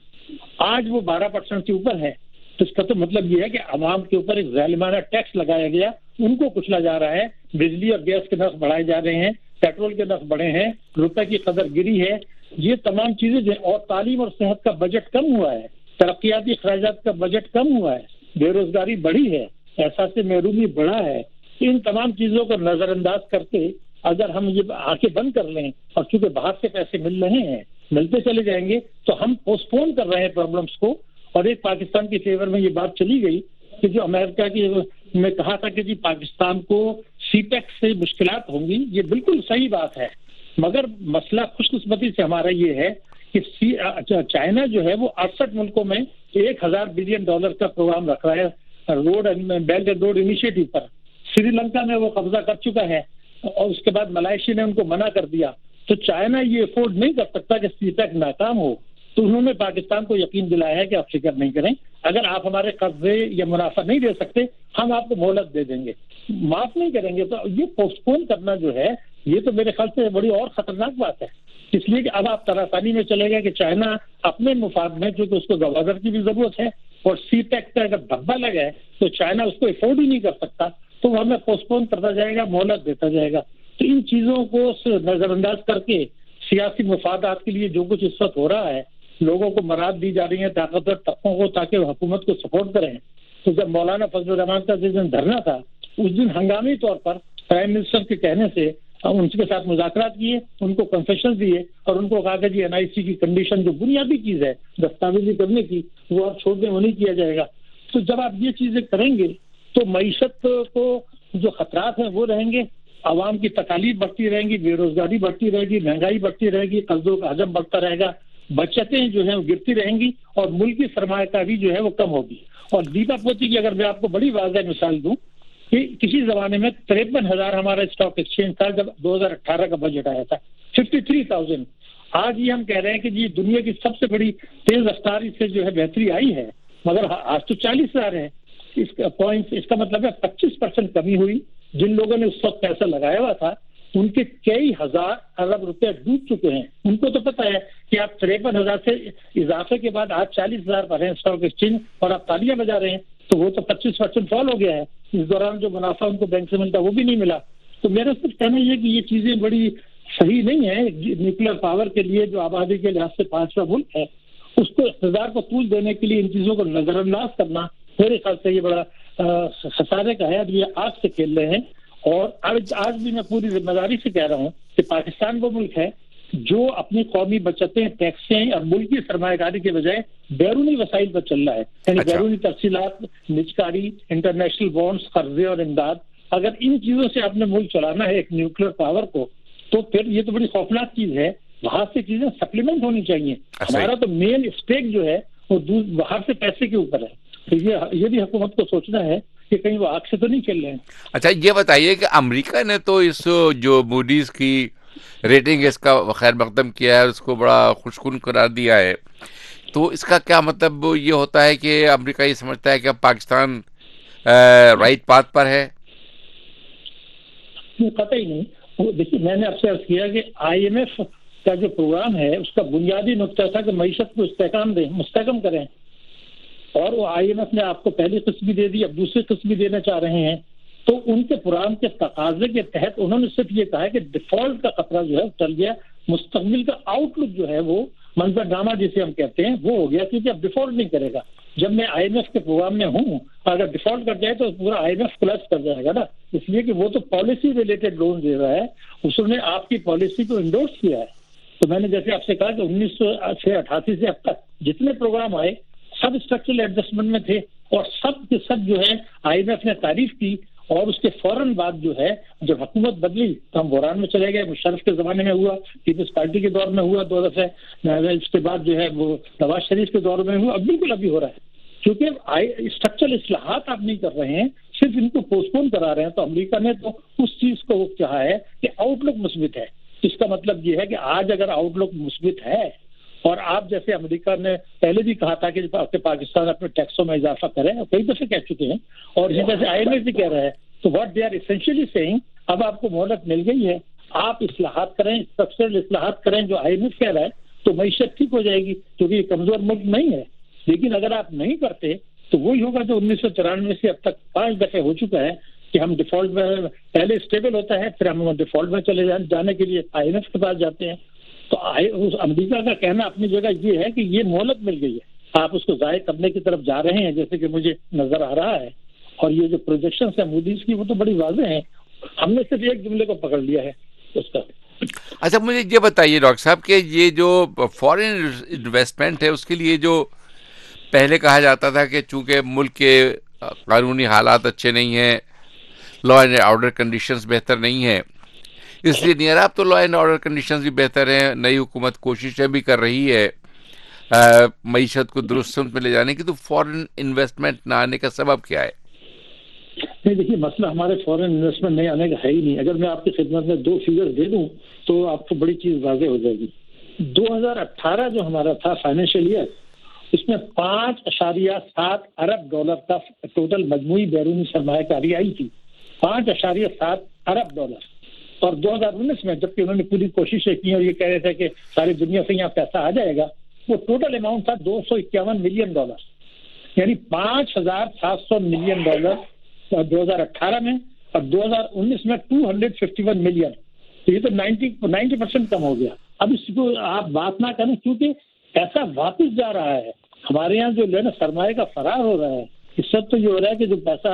آج وہ بارہ پرسینٹ سے اوپر ہے. تو اس کا تو مطلب یہ ہے کہ عوام کے اوپر ایک ظالمانہ ٹیکس لگایا گیا, ان کو کچلا جا رہا ہے. بجلی اور گیس کے نرخ بڑھائے جا رہے ہیں, پیٹرول کے نرخ بڑھے ہیں, روپے کی قدر گری ہے. یہ تمام چیزیں جو, اور تعلیم اور صحت کا بجٹ کم ہوا ہے, ترقیاتی اخراجات کا بجٹ کم ہوا ہے, بے روزگاری بڑھی ہے, احساس محرومی بڑھا ہے. ان تمام چیزوں کو نظر انداز کرتے اگر ہم یہ آنکھیں بند کر لیں, اور چونکہ باہر سے پیسے مل رہے ہیں, ملتے چلے جائیں گے, تو ہم پوسٹ پون کر رہے ہیں پرابلمس کو. اور ایک پاکستان کے فیور میں یہ بات چلی گئی کہ جو امریکہ کی میں کہا تھا کہ جی پاکستان کو سی پیک سے مشکلات ہوں گی, یہ بالکل صحیح بات ہے. مگر مسئلہ خوش قسمتی سے ہمارا یہ ہے کہ سی چائنا جو ہے وہ اڑسٹھ ملکوں میں ایک ہزار بلین ڈالر کا پروگرام رکھ رہا ہے road belt and road initiative پر. سری لنکا میں وہ قبضہ کر چکا ہے اور اس کے بعد ملائیشیا نے ان کو منع کر دیا. تو چائنا یہ افورڈ نہیں کر سکتا کہ سی پیک ناکام ہو. تو انہوں نے پاکستان کو یقین دلایا ہے کہ آپ فکر نہیں کریں, اگر آپ ہمارے قرضے یا منافع نہیں دے سکتے ہم آپ کو مہلت دے دیں گے, معاف نہیں کریں گے. تو یہ پوسٹ پون کرنا جو ہے یہ تو میرے خیال سے بڑی اور خطرناک بات ہے, اس لیے کہ اب آپ تراسانی میں چلے گئے کہ چائنا اپنے مفاد میں, چونکہ اس کو گوادر کی بھی ضرورت ہے اور سی پیک کا اگر دھبا لگا ہے تو چائنا اس کو افورڈ ہی نہیں کر سکتا, تو وہ ہمیں پوسٹ پون کرتا جائے گا, مہلت دیتا جائے گا. تو ان چیزوں کو نظر انداز کر کے سیاسی مفادات کے لیے جو کچھ اس وقت ہو رہا ہے, لوگوں کو مراد دی جا رہی ہیں طاقتور طبقوں کو تاکہ وہ حکومت کو سپورٹ کریں. تو جب مولانا فضل الرحمان کا جس دن دھرنا تھا, اس دن ہنگامی طور پر پرائم منسٹر کے کہنے سے ان کے ساتھ مذاکرات کیے, ان کو کنسیشن دیے اور ان کو کہا کہ جی این آئی سی کی کنڈیشن جو بنیادی چیز ہے دستاویزی کرنے کی وہ آپ چھوڑ دیں, وہ نہیں کیا جائے گا. تو جب آپ یہ چیزیں کریں گے تو معیشت کو جو خطرات ہیں وہ رہیں گے, عوام کی تکالیف بڑھتی رہیں گی, بے روزگاری بڑھتی رہے گی, مہنگائی بڑھتی رہے گی, قرضوں کا حجم بڑھتا رہے گا, بچتیں جو ہیں وہ گرتی رہیں گی اور ملک کی سرمایہ کاری جو ہے وہ کم ہوگی. اور دیپا پوتی کی اگر میں آپ کو بڑی واضح مثال دوں کہ کسی زمانے میں تریپن ہزار ہمارا اسٹاک ایکسچینج تھا جب دو ہزار اٹھارہ کا بجٹ آیا تھا, ففٹی تھری تھاؤزینڈ. آج یہ ہم کہہ رہے ہیں کہ جی دنیا کی سب سے بڑی تیز رفتار سے جو ہے بہتری آئی ہے, مگر آج تو چالیس ہزار ہے. اس کا پوائنٹ اس کا مطلب ہے پچیس پرسینٹ کمی ہوئی. جن لوگوں نے اس وقت پیسہ لگایا ہوا تھا ان کے کئی ہزار ارب روپے ڈوب چکے ہیں. ان کو تو پتہ ہے کہ آپ تریپن ہزار سے اضافے کے بعد آج چالیس ہزار پر ہیں اسٹاک ایکسچینج اور آپ تالیاں بجا رہے ہیں, تو وہ تو پچیس پرسینٹ فال ہو گیا ہے. اس دوران جو منافع ان کو بینک سے ملتا وہ بھی نہیں ملا. تو میرا صرف کہنا یہ کہ یہ چیزیں بڑی صحیح نہیں ہے. نیوکلیر پاور کے لیے جو آبادی کے لحاظ سے پانچواں ملک ہے اس کو اقتدار کو طول دینے کے لیے ان چیزوں کو نظر انداز کرنا میرے خیال سے یہ بڑا خسارے کا ہے. اب یہ آگ سے کھیل رہے ہیں. اور آج آج بھی میں پوری ذمہ داری سے کہہ رہا ہوں کہ پاکستان وہ ملک ہے جو اپنی قومی بچتیں, ٹیکسیں اور ملکی سرمایہ کاری کے بجائے بیرونی وسائل پر چل رہا ہے. یعنی اچھا. بیرونی تفصیلات, نجکاری, انٹرنیشنل بانڈز, قرضے اور امداد. اگر ان چیزوں سے آپ نے ملک چلانا ہے ایک نیوکلیر پاور کو, تو پھر یہ تو بڑی خوفناک چیز ہے. وہاں سے چیزیں سپلیمنٹ ہونی چاہیے. ہمارا تو مین اسٹیک جو ہے وہ باہر سے پیسے کے اوپر ہے. تو یہ یہ بھی حکومت کو سوچنا ہے کہ کہیں وہ آگ سے تو نہیں چل رہے ہیں. اچھا یہ بتائیے کہ امریکہ نے تو اس جو موڈیز کی ریٹنگ اس کا خیر مقدم کیا ہے, اس کو بڑا خوشکن قرار دیا ہے, تو اس کا کیا مطلب یہ ہوتا ہے کہ امریکہ یہ سمجھتا ہے کہ اب پاکستان رائٹ پاتھ پر ہے؟ قطعی نہیں. دیکھیے میں نے آپ سے عرض کیا کہ آئی ایم ایف کا جو پروگرام ہے اس کا بنیادی نقطہ تھا کہ معیشت کو استحکام دیں, مستحکم کریں, اور وہ آئی ایم ایف نے آپ کو پہلی قسط بھی دے دی, اب دوسری قسط بھی دینا چاہ رہے ہیں. تو ان کے پروگرام کے تقاضے کے تحت انہوں نے صرف یہ کہا ہے کہ ڈیفالٹ کا خطرہ جو ہے ٹل گیا, مستقبل کا آؤٹ لک جو ہے وہ منظر نامہ جسے ہم کہتے ہیں وہ ہو گیا, کیونکہ اب ڈیفالٹ نہیں کرے گا. جب میں آئی ایم ایف کے پروگرام میں ہوں اگر ڈیفالٹ کر جائے تو پورا آئی ایم ایف کلش کر جائے گا نا، اس لیے کہ وہ تو پالیسی ریلیٹڈ لون دے رہا ہے، اس نے آپ کی پالیسی کو انڈورس کیا ہے. تو میں نے جیسے آپ سے کہا کہ انیس سو سے اٹھاسی سے اب تک جتنے پروگرام آئے سب اسٹرکچرل ایڈجسٹمنٹ میں تھے، اور سب کے سب جو ہے آئی ایم ایف نے تعریف کی. اور اس کے فوراً بعد جو ہے جب حکومت بدلی تو ہم بحران میں چلے گئے. مشرف کے زمانے میں ہوا، پیپلز پارٹی کے دور میں ہوا دو دفعہ، اس کے بعد جو ہے وہ نواز شریف کے دور میں ہوا، اب بالکل ابھی ہو رہا ہے. کیونکہ اسٹرکچرل اصلاحات آپ نہیں کر رہے ہیں، صرف ان کو پوسٹ پون کرا رہے ہیں. تو امریکہ نے تو اس چیز کو چاہا ہے کہ آؤٹ لک مثبت ہے. اس کا مطلب یہ ہے کہ آج اگر آؤٹ لک مثبت ہے، اور آپ جیسے امریکہ نے پہلے بھی کہا تھا کہ پاکستان اپنے ٹیکسوں میں اضافہ کرے، کئی دفعہ کہہ چکے ہیں، اور اسی طرح سے آئی ایم ایف بھی کہہ رہا ہے. تو what they are essentially saying, اب آپ کو مہلت مل گئی ہے، آپ اصلاحات کریں، اسٹرکچرل اصلاحات کریں جو آئی ایم ایف کہہ رہا ہے، تو معیشت ٹھیک ہو جائے گی، کیونکہ یہ کمزور ملک نہیں ہے. لیکن اگر آپ نہیں کرتے تو وہی ہوگا جو انیس سو چورانوے سے اب تک پانچ دفعہ ہو چکا ہے کہ ہم ڈیفالٹ میں پہلے اسٹیبل ہوتا ہے، پھر ہم ڈیفالٹ میں چلے جانے کے لیے آئی ایم ایف کے پاس جاتے ہیں. تو امریکہ کا کہنا اپنی جگہ یہ ہے کہ یہ مہلت مل گئی ہے، آپ اس کو ضائع کرنے کی طرف جا رہے ہیں جیسے کہ مجھے نظر آ رہا ہے. اور یہ جو پروجیکشنز ہیں موڈیز کی وہ تو بڑی واضح ہیں، ہم نے صرف ایک جملے کو پکڑ لیا ہے اس کا. اچھا مجھے یہ بتائیے ڈاکٹر صاحب کہ یہ جو فارن انویسٹمنٹ ہے اس کے لیے جو پہلے کہا جاتا تھا کہ چونکہ ملک کے قانونی حالات اچھے نہیں ہیں، لا اینڈ آرڈر کنڈیشنز بہتر نہیں ہیں، اس لیے نیئر اب تو لا اینڈ آرڈر کنڈیشنز بھی بہتر ہیں، نئی حکومت کوششیں بھی کر رہی ہے معیشت کو درست سمت میں لے جانے کی، تو فارن انویسٹمنٹ نہ آنے کا سبب کیا ہے؟ نہیں دیکھیے، مسئلہ ہمارے فورن انویسٹمنٹ نہیں آنے کا ہے ہی نہیں. اگر میں آپ کی خدمت میں دو فگر دے دوں تو آپ کو بڑی چیز واضح ہو جائے گی. دو ہزار اٹھارہ جو ہمارا تھا فائنینشیل ایئر، اس میں پانچ اشاریہ سات ارب ڈالر کا ٹوٹل مجموعی بیرونی سرمایہ کاری آئی تھی، پانچ اشاریہ سات ارب ڈالر. اور دو ہزار انیس میں جبکہ انہوں نے پوری کوششیں کی اور یہ کہہ رہے تھے کہ ساری دنیا سے یہاں پیسہ آ جائے گا، وہ ٹوٹل اماؤنٹ تھا دو سو اکیاون ملین ڈالر، یعنی پانچ ہزار سات سو ملین ڈالر دو ہزار اٹھارہ میں، اور دو ہزار انیس میں two hundred fifty one million. تو یہ تو نائنٹی نائنٹی پرسینٹ کم ہو گیا. اب اس کو آپ بات نہ کریں کیونکہ پیسہ واپس جا رہا ہے. ہمارے یہاں جو لینا سرمایہ کا فرار ہو رہا ہے، اس سب تو یہ ہو رہا ہے کہ جو پیسہ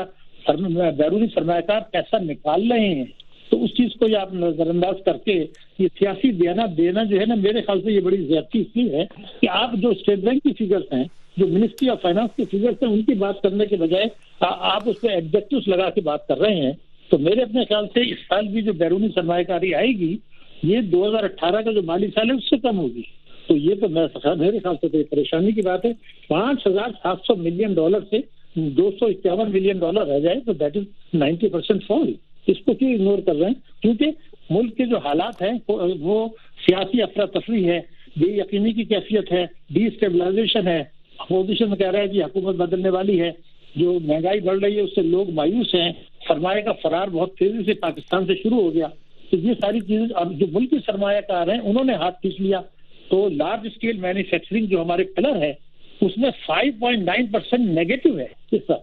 بیرونی سرمایہ کار پیسہ نکال رہے ہیں، تو اس چیز کو یہ آپ نظر انداز کر کے یہ سیاسی دینا دینا جو ہے نا، میرے خیال سے یہ بڑی زیادتی اس لیے ہے کہ آپ جو اسٹیٹ بینک کی فگرس ہیں، جو منسٹری آف فائنانس کی فگرس ہیں، ان کی بات کرنے کے بجائے آپ اس پہ ایڈجیکٹوز لگا کے بات کر رہے ہیں. تو میرے اپنے خیال سے اس سال بھی جو بیرونی سرمایہ کاری آئے گی یہ دو ہزار اٹھارہ کا جو مالی سال ہے اس سے کم ہوگی. تو یہ تو میرے خیال سے پریشانی کی بات ہے. پانچ ہزار سات سو ملین ڈالر سے دو سو اکیاون ملین ڈالر رہ جائے تو that is ninety percent fall. اس کو کیوں اگنور کر رہے ہیں؟ کیونکہ ملک کے جو حالات ہیں وہ سیاسی افراتفری ہے، بے یقینی کی کیفیت ہے، ڈی اسٹیبلائزیشن ہے. اپوزیشن کہہ رہا ہے کہ حکومت بدلنے والی ہے، جو مہنگائی بڑھ رہی ہے اس سے لوگ مایوس ہیں، سرمایہ کا فرار بہت تیزی سے پاکستان سے شروع ہو گیا. تو یہ ساری چیزیں اب جو ملکی سرمایہ کار ہیں انہوں نے ہاتھ کھینچ لیا. تو لارج اسکیل مینوفیکچرنگ جو ہمارے پلر ہے اس میں five point nine percent negative ہے.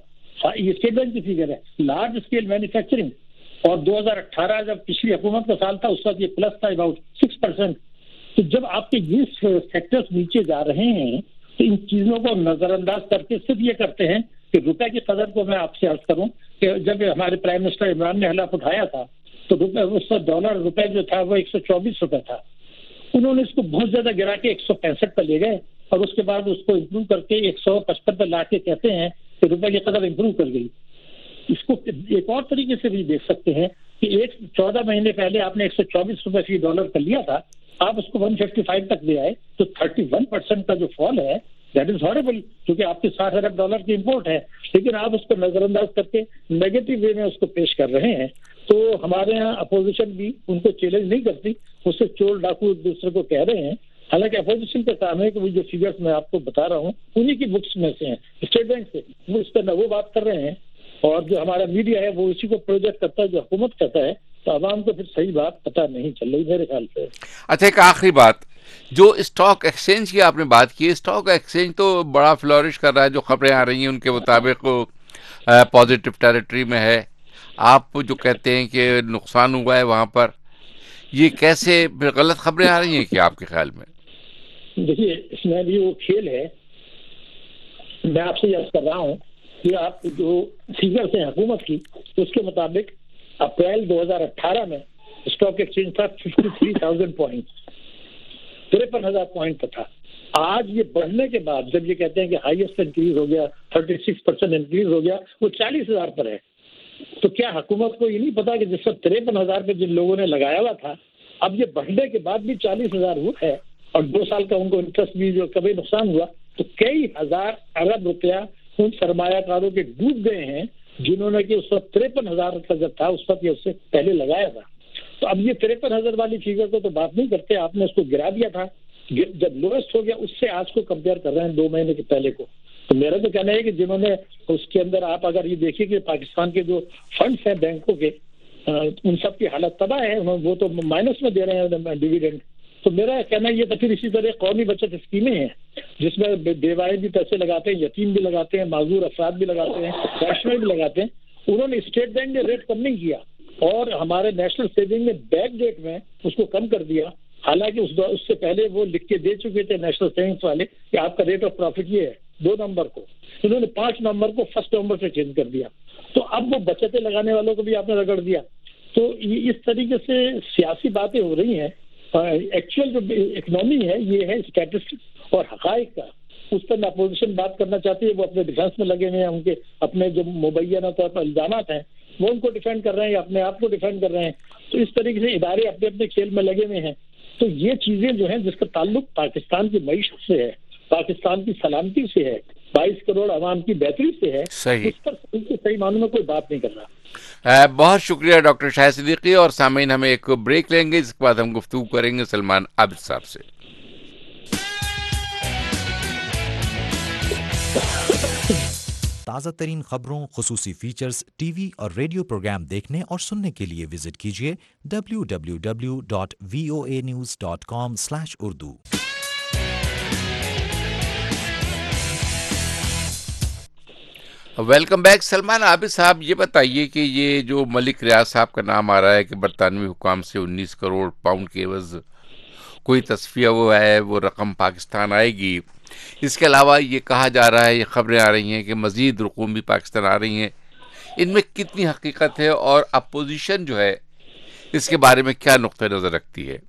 یہ اسٹیٹ بینک کی فگر ہے لارج اسکیل مینوفیکچرنگ. اور دو ہزار اٹھارہ جب پچھلی حکومت کا سال تھا اس وقت یہ پلس تھا اباؤٹ سکس پرسینٹ. تو جب آپ کے یہ سیکٹرز نیچے جا رہے ہیں تو ان چیزوں کو نظر انداز کر کے صرف یہ کرتے ہیں کہ روپے کی قدر کو میں آپ سے عرض کروں کہ جب ہمارے پرائم منسٹر عمران نے حلف اٹھایا تھا تو روپے اس وقت ڈالر روپے جو تھا وہ ایک سو چوبیس روپے تھا. انہوں نے اس کو بہت زیادہ گرا کے ایک سو پینسٹھ پہ لے گئے اور اس کے بعد اس کو امپروو کر کے ایک سو پچپن پہ لا کے کہتے ہیں کہ روپے کی قدر امپروو کر گئی. اس کو ایک اور طریقے سے بھی دیکھ سکتے ہیں کہ ایک چودہ مہینے پہلے آپ نے ایک سو چوبیس روپے فی ڈالر کر لیا تھا، آپ اس کو ون ففٹی فائیو تک لے آئے تو تھرٹی ون پرسینٹ کا جو فال ہے دیٹ از ہارریبل، کیونکہ آپ کے ساٹھ ارب ڈالر کی امپورٹ ہے. لیکن آپ اس کو نظر انداز کر کے نیگیٹو وے میں اس کو پیش کر رہے ہیں. تو ہمارے یہاں اپوزیشن بھی ان کو چیلنج نہیں کرتی، اس سے چور ڈاکو ایک دوسرے کو کہہ رہے ہیں. حالانکہ اپوزیشن کا کام ہے کہ وہ جو فگرز میں آپ کو بتا رہا ہوں انہی کی بکس میں سے ہیں، اسٹیٹ بینک سے وہ اس پہ وہ بات کر رہے ہیں، اور جو ہمارا میڈیا ہے وہ اسی کو پروجیکٹ کرتا ہے جو حکومت کرتا ہے. تو عوام کو پھر صحیح بات پتہ نہیں چل رہی میرے خیال سے. اچھا ایک آخری بات، جو اسٹاک ایکسچینج کی آپ نے بات کی، اسٹاک ایکسچینج تو بڑا فلورش کر رہا ہے، جو خبریں آ رہی ہیں ان کے مطابق پازیٹو ٹیریٹری میں ہے. آپ جو کہتے ہیں کہ نقصان ہوا ہے وہاں پر، یہ کیسے غلط خبریں آ رہی ہیں کیا آپ کے خیال میں؟ دیکھیے اس میں بھی وہ کھیل ہے میں آپ سے یہ عرض کر رہا ہوں کہ آپ جو فیگرز ہیں حکومت کی اس کے مطابق اپریل دو ہزار اٹھارہ میں اسٹاک ایکسچینج تھا ففٹی تھری تھاؤزینڈ پوائنٹ ترپن ہزار پوائنٹ تھا. آج یہ بڑھنے کے بعد جب یہ کہتے ہیں کہ ہائیسٹ انکریز ہو گیا, تھرٹی سکس پرسینٹ انکریز ہو گیا, وہ چالیس ہزار پر ہے. تو کیا حکومت کو یہ نہیں پتا کہ جس وقت تریپن ہزار پہ جن لوگوں نے لگایا ہوا تھا, اب یہ بڑھنے کے بعد بھی چالیس ہزار ہوا ہے اور دو سال کا ان کو انٹرسٹ بھی جو کبھی نقصان ہوا, تو کئی ہزار ارب روپیہ ان سرمایہ کاروں کے ڈوب گئے ہیں جنہوں نے کہ اس وقت تریپن ہزار کا جب تھا اس وقت یہ اس سے پہلے لگایا تھا. تو اب یہ تریپن ہزار والی فیگر کو تو بات نہیں کرتے, آپ نے اس کو گرا دیا تھا, جب لوئسٹ ہو گیا اس سے آج کو کمپیئر کر رہے ہیں دو مہینے کے پہلے کو. تو میرا تو کہنا ہے کہ جنہوں نے اس کے اندر, آپ اگر یہ دیکھیے کہ پاکستان کے جو فنڈس ہیں بینکوں کے, ان سب کی حالت تباہ ہے, وہ تو مائنس میں دے رہے ہیں ڈویڈنڈ. تو میرا کہنا یہ تو پھر اسی طرح قومی بچت اسکیمیں ہیں جس میں بیوائیں بھی پیسے لگاتے ہیں, یتیم بھی لگاتے ہیں, معذور افراد بھی لگاتے ہیں, پیشنر بھی لگاتے ہیں. انہوں نے اسٹیٹ بینک نے ریٹ کم نہیں کیا اور ہمارے نیشنل سیونگ نے بیک ڈیٹ میں اس کو کم کر دیا, حالانکہ اس اس سے پہلے وہ لکھ کے دے چکے تھے نیشنل سیونگس والے کہ آپ کا ریٹ آف پروفٹ یہ ہے دو نومبر کو. انہوں نے پانچ نومبر کو فرسٹ نومبر سے چینج کر دیا. تو اب وہ بچتیں لگانے والوں کو بھی آپ نے رگڑ دیا. تو یہ اس طریقے سے سیاسی باتیں ہو رہی ہیں. ایکچوئل جو اکنامی ہے یہ ہے اسٹیٹسٹکس اور حقائق کا, اس پر اپوزیشن بات کرنا چاہتی ہے. وہ اپنے ڈیفینس میں لگے ہوئے ہیں, ان کے اپنے جو مبینہ طور پر الزامات ہیں وہ ان کو ڈیفینڈ کر رہے ہیں یا اپنے آپ کو ڈیفینڈ کر رہے ہیں. تو اس طریقے سے ادارے اپنے اپنے کھیل میں لگے ہوئے ہیں. تو یہ چیزیں جو ہیں جس کا تعلق پاکستان کی معیشت سے ہے, پاکستان کی سلامتی سے ہے, بائیس کروڑ عوام کی بہتری سے ہے, اس پر صحیح معنوں میں کوئی بات نہیں کر رہا. بہت شکریہ ڈاکٹر شاہد صدیقی. اور سامعین, ہمیں ایک بریک لیں گے, اس کے بعد ہم گفتگو کریں گے سلمان عابد صاحب سے. تازہ ترین خبروں, خصوصی فیچرز, ٹی وی اور ریڈیو پروگرام دیکھنے اور سننے کے لیے وزٹ کیجیے W W W dot V O A news dot com slash Urdu. Welcome back. Salman Abid Sahab, یہ بتائیے کہ یہ جو ملک ریاض صاحب کا نام آ رہا ہے کہ برطانوی حکام سے انیس کروڑ پاؤنڈ کے عوض کوئی تصفیہ وہ ہے, وہ رقم پاکستان آئے گی. اس کے علاوہ یہ کہا جا رہا ہے, یہ خبریں آ رہی ہیں کہ مزید رقوم بھی پاکستان آ رہی ہیں. ان میں کتنی حقیقت ہے اور اپوزیشن جو ہے اس کے بارے میں کیا نقطہ نظر رکھتی ہے؟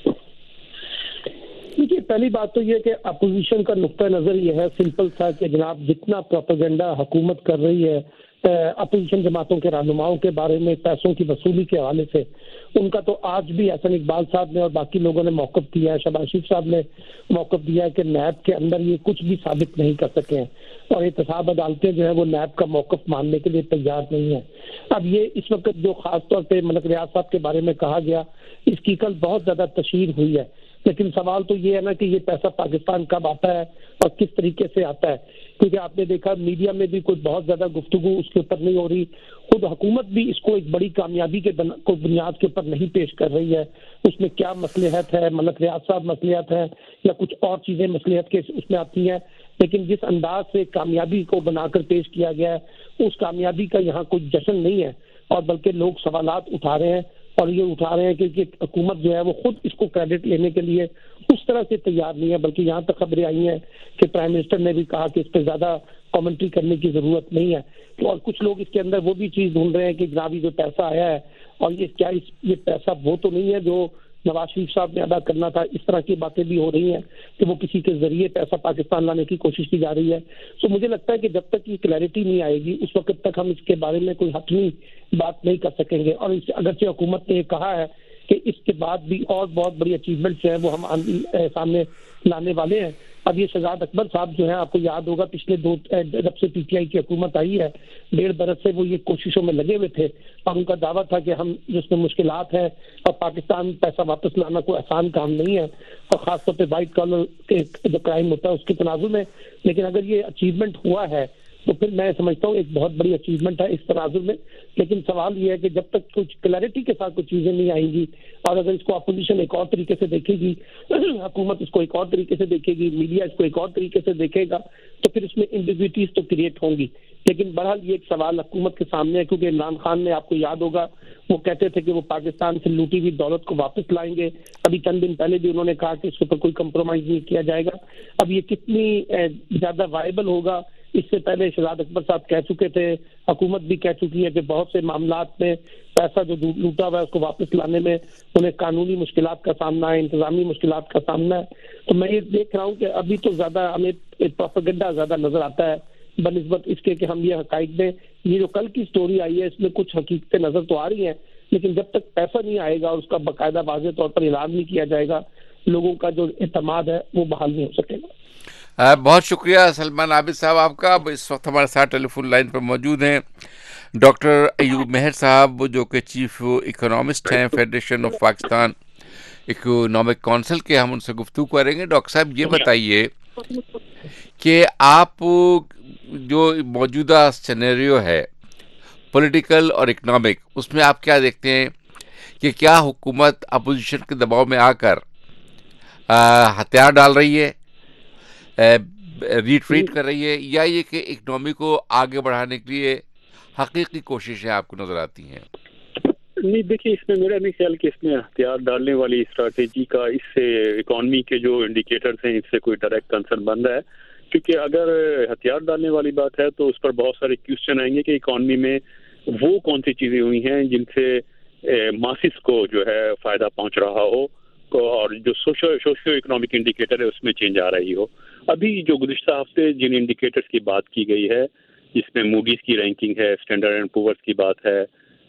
دیکھیے, پہلی بات تو یہ کہ اپوزیشن کا نقطہ نظر یہ ہے سمپل سا کہ جناب جتنا پروپیگنڈا حکومت کر رہی ہے اپوزیشن جماعتوں کے رہنماؤں کے بارے میں پیسوں کی وصولی کے حوالے سے, ان کا تو آج بھی احسن اقبال صاحب نے اور باقی لوگوں نے موقف دیا ہے, شہباز شریف صاحب نے موقف دیا ہے کہ نیب کے اندر یہ کچھ بھی ثابت نہیں کر سکے ہیں اور احتساب عدالتیں جو ہے وہ نیب کا موقف ماننے کے لیے تیار نہیں ہیں. اب یہ اس وقت جو خاص طور پہ ملک ریاض صاحب کے بارے میں کہا گیا, اس کی کل بہت زیادہ تشہیر ہوئی ہے, لیکن سوال تو یہ ہے نا کہ یہ پیسہ پاکستان کب آتا ہے اور کس طریقے سے آتا ہے, کیونکہ آپ نے دیکھا میڈیا میں بھی کوئی بہت زیادہ گفتگو اس کے اوپر نہیں ہو رہی. خود حکومت بھی اس کو ایک بڑی کامیابی کے کو بنیاد کے اوپر نہیں پیش کر رہی ہے. اس میں کیا مصلحت ہے, ملک ریاض صاحب مصلحت ہے یا کچھ اور چیزیں مصلحت کے اس میں آتی ہیں, لیکن جس انداز سے کامیابی کو بنا کر پیش کیا گیا ہے اس کامیابی کا یہاں کوئی جشن نہیں ہے, اور بلکہ لوگ سوالات اٹھا رہے ہیں اور یہ اٹھا رہے ہیں کہ حکومت جو ہے وہ خود اس کو کریڈٹ لینے کے لیے اس طرح سے تیار نہیں ہے, بلکہ یہاں تک خبریں آئی ہیں کہ پرائم منسٹر نے بھی کہا کہ اس پہ زیادہ کامنٹری کرنے کی ضرورت نہیں ہے. اور کچھ لوگ اس کے اندر وہ بھی چیز ڈھونڈ رہے ہیں کہ جناب جو پیسہ آیا ہے اور یہ کیا یہ پیسہ وہ تو نہیں ہے جو نواز شریف صاحب نے ادا کرنا تھا. اس طرح کی باتیں بھی ہو رہی ہیں کہ وہ کسی کے ذریعے پیسہ پاکستان لانے کی کوشش کی جا رہی ہے. تو مجھے لگتا ہے کہ جب تک یہ کلیئرٹی نہیں آئے گی اس وقت تک ہم اس کے بارے میں کوئی حتمی بات نہیں کر سکیں گے. اور اگرچہ حکومت نے یہ کہا ہے کہ اس کے بعد بھی اور بہت بڑی اچیومنٹس ہیں وہ ہم سامنے لانے والے ہیں. اب یہ شہزاد اکبر صاحب جو ہیں, آپ کو یاد ہوگا پچھلے دو جب سے پی ٹی آئی کی حکومت آئی ہے ڈیڑھ برس سے وہ یہ کوششوں میں لگے ہوئے تھے اور ان کا دعویٰ تھا کہ ہم جس میں مشکلات ہیں اور پاکستان پیسہ واپس لانا کوئی آسان کام نہیں ہے, اور خاص طور پہ وائٹ کالر کے جو کرائم ہوتا ہے اس کے تناظر میں. لیکن اگر یہ اچیومنٹ ہوا ہے تو پھر میں سمجھتا ہوں ایک بہت بڑی اچیومنٹ ہے اس تناظر میں. لیکن سوال یہ ہے کہ جب تک کچھ کلیئرٹی کے ساتھ کچھ چیزیں نہیں آئیں گی اور اگر اس کو اپوزیشن ایک اور طریقے سے دیکھے گی, حکومت اس کو ایک اور طریقے سے دیکھے گی, میڈیا اس کو ایک اور طریقے سے دیکھے گا, تو پھر اس میں ایمبیگوٹیز تو کریٹ ہوں گی. لیکن بہرحال یہ ایک سوال حکومت کے سامنے ہے, کیونکہ عمران خان نے, آپ کو یاد ہوگا, وہ کہتے تھے کہ وہ پاکستان سے لوٹی ہوئی دولت کو واپس لائیں گے. ابھی چند دن پہلے بھی انہوں نے کہا کہ اس کے اوپر کوئی کمپرومائز نہیں کیا جائے گا. اب یہ کتنی زیادہ وائبل ہوگا اس سے پہلے شہزاد اکبر صاحب کہہ چکے تھے, حکومت بھی کہہ چکی ہے کہ بہت سے معاملات میں پیسہ جو لوٹا ہوا ہے اس کو واپس لانے میں انہیں قانونی مشکلات کا سامنا ہے, انتظامی مشکلات کا سامنا ہے. تو میں یہ دیکھ رہا ہوں کہ ابھی تو زیادہ ہمیں پروپیگنڈا زیادہ نظر آتا ہے بنسبت اس کے کہ ہم یہ حقائق دیں. یہ جو کل کی سٹوری آئی ہے اس میں کچھ حقیقتیں نظر تو آ رہی ہیں, لیکن جب تک پیسہ نہیں آئے گا اور اس کا باقاعدہ واضح طور پر اعلان نہیں کیا جائے گا, لوگوں کا جو اعتماد ہے وہ بحال نہیں ہو سکے گا. بہت شکریہ سلمان عابد صاحب آپ کا. اس وقت ہمارے ساتھ ٹیلی فون لائن پر موجود ہیں ڈاکٹر ایوب مہر صاحب, جو کہ چیف اکنامسٹ ہیں federation of Pakistan economic council کے. ہم ان سے گفتگو کریں گے. ڈاکٹر صاحب یہ بتائیے کہ آپ جو موجودہ سینیریو ہے پولیٹیکل اور اکنامک, اس میں آپ کیا دیکھتے ہیں کہ کیا حکومت اپوزیشن کے دباؤ میں آ کر ہتھیار ڈال رہی ہے, ریٹریٹ کر رہی ہے, یا یہ کہ اکنامی کو آگے بڑھانے کے لیے حقیقی کوششیں آپ کو نظر آتی ہیں؟ نہیں دیکھیے, اس میں میرا نہیں خیال کہ اس میں ہتھیار ڈالنے والی اسٹریٹجی کا اس سے اکانومی کے جو انڈیکیٹرز ہیں اس سے کوئی ڈائریکٹ کنسرن بن رہا ہے. کیونکہ اگر ہتھیار ڈالنے والی بات ہے تو اس پر بہت سارے کوشچن آئیں گے کہ اکانومی میں وہ کون سی چیزیں ہوئی ہیں جن سے ماسس کو جو ہے فائدہ پہنچ رہا ہو, اور جو سوشو سوشیو اکنامک انڈیکیٹر ہے اس میں چینج آ رہی ہو. ابھی جو گزشتہ ہفتے جن انڈیکیٹرز کی بات کی گئی ہے, جس میں موڈیز کی رینکنگ ہے, اسٹینڈرڈ اینڈ پورس کی بات ہے,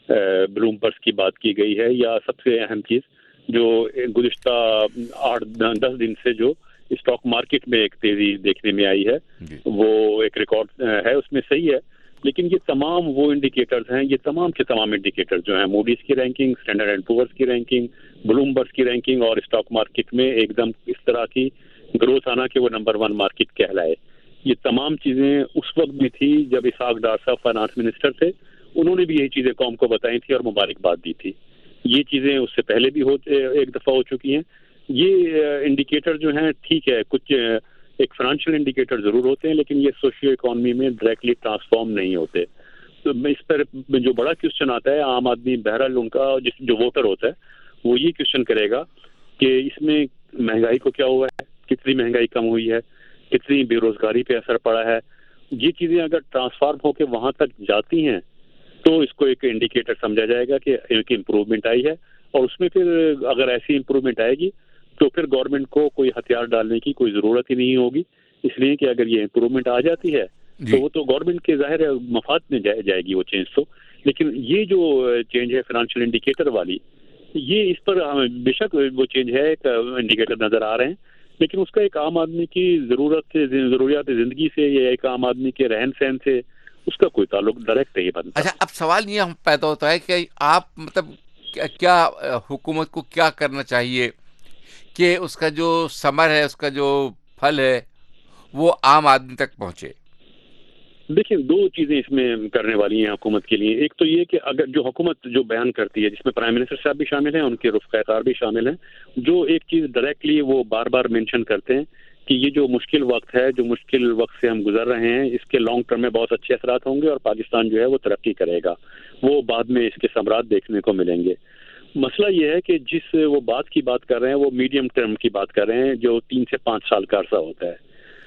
بلومبرگ کی بات کی گئی ہے, یا سب سے اہم چیز جو گزشتہ آٹھ دس دن سے جو اسٹاک مارکیٹ میں ایک تیزی دیکھنے میں آئی ہے, وہ ایک ریکارڈ ہے, اس میں صحیح ہے. لیکن یہ تمام وہ انڈیکیٹرز ہیں, یہ تمام کے تمام انڈیکیٹر جو ہیں, موڈیز کی رینکنگ, اسٹینڈرڈ اینڈ پورس کی رینکنگ, بلومبرگ کی رینکنگ, اور اسٹاک مارکیٹ میں ایک دم اس طرح کی گروتھ آنا کہ وہ نمبر ون مارکیٹ کہلائے, یہ تمام چیزیں اس وقت بھی تھی جب اسحاق ڈار صاحب فائنانس منسٹر تھے. انہوں نے بھی یہی چیزیں قوم کو بتائی تھی اور مبارکباد دی تھی. یہ چیزیں اس سے پہلے بھی ہو ایک دفعہ ہو چکی ہیں. یہ انڈیکیٹر جو ہیں ٹھیک ہے, کچھ ایک فائنینشیل انڈیکیٹر ضرور ہوتے ہیں, لیکن یہ سوشیو اکانومی میں ڈائریکٹلی ٹرانسفارم نہیں ہوتے. تو اس پر جو بڑا کوشچن آتا ہے عام آدمی, بہرحال ان کا جس جو ووٹر ہوتا ہے وہ یہ کوشچن کرے گا کہ اس میں مہنگائی کو کیا ہوا ہے, کتنی مہنگائی کم ہوئی ہے, کتنی بے روزگاری پہ اثر پڑا ہے. یہ چیزیں اگر ٹرانسفارم ہو کے وہاں تک جاتی ہیں تو اس کو ایک انڈیکیٹر سمجھا جائے گا کہ ان کی امپروومنٹ آئی ہے, اور اس میں پھر اگر ایسی امپروومنٹ آئے گی تو پھر گورنمنٹ کو کوئی ہتھیار ڈالنے کی کوئی ضرورت ہی نہیں ہوگی, اس لیے کہ اگر یہ امپروومنٹ آ جاتی ہے تو وہ تو گورنمنٹ کے ظاہر مفاد میں جائے گی وہ چینج تو. لیکن یہ جو چینج ہے فائنینشیل انڈیکیٹر والی, یہ اس پر بے شک وہ چینج ہے, ایک انڈیکیٹر نظر آ رہے ہیں, لیکن اس کا ایک عام آدمی کی ضرورت سے, ضروریات زندگی سے, یا ایک عام آدمی کے رہن سہن سے اس کا کوئی تعلق ڈائریکٹ نہیں بنتا. اچھا, اب سوال یہ پیدا ہوتا ہے کہ آپ مطلب کیا حکومت کو کیا کرنا چاہیے کہ اس کا جو ثمر ہے, اس کا جو پھل ہے, وہ عام آدمی تک پہنچے؟ دیکھیں, دو چیزیں اس میں کرنے والی ہیں حکومت کے لیے. ایک تو یہ کہ اگر جو حکومت جو بیان کرتی ہے, جس میں پرائم منسٹر صاحب بھی شامل ہیں, ان کے رفقائے کار بھی شامل ہیں, جو ایک چیز ڈائریکٹلی وہ بار بار مینشن کرتے ہیں کہ یہ جو مشکل وقت ہے, جو مشکل وقت سے ہم گزر رہے ہیں, اس کے لانگ ٹرم میں بہت اچھے اثرات ہوں گے اور پاکستان جو ہے وہ ترقی کرے گا, وہ بعد میں اس کے ثمرات دیکھنے کو ملیں گے. مسئلہ یہ ہے کہ جس وہ بات کی بات کر رہے ہیں وہ میڈیم ٹرم کی بات کر رہے ہیں, جو تین سے پانچ سال کا عرصہ ہوتا ہے.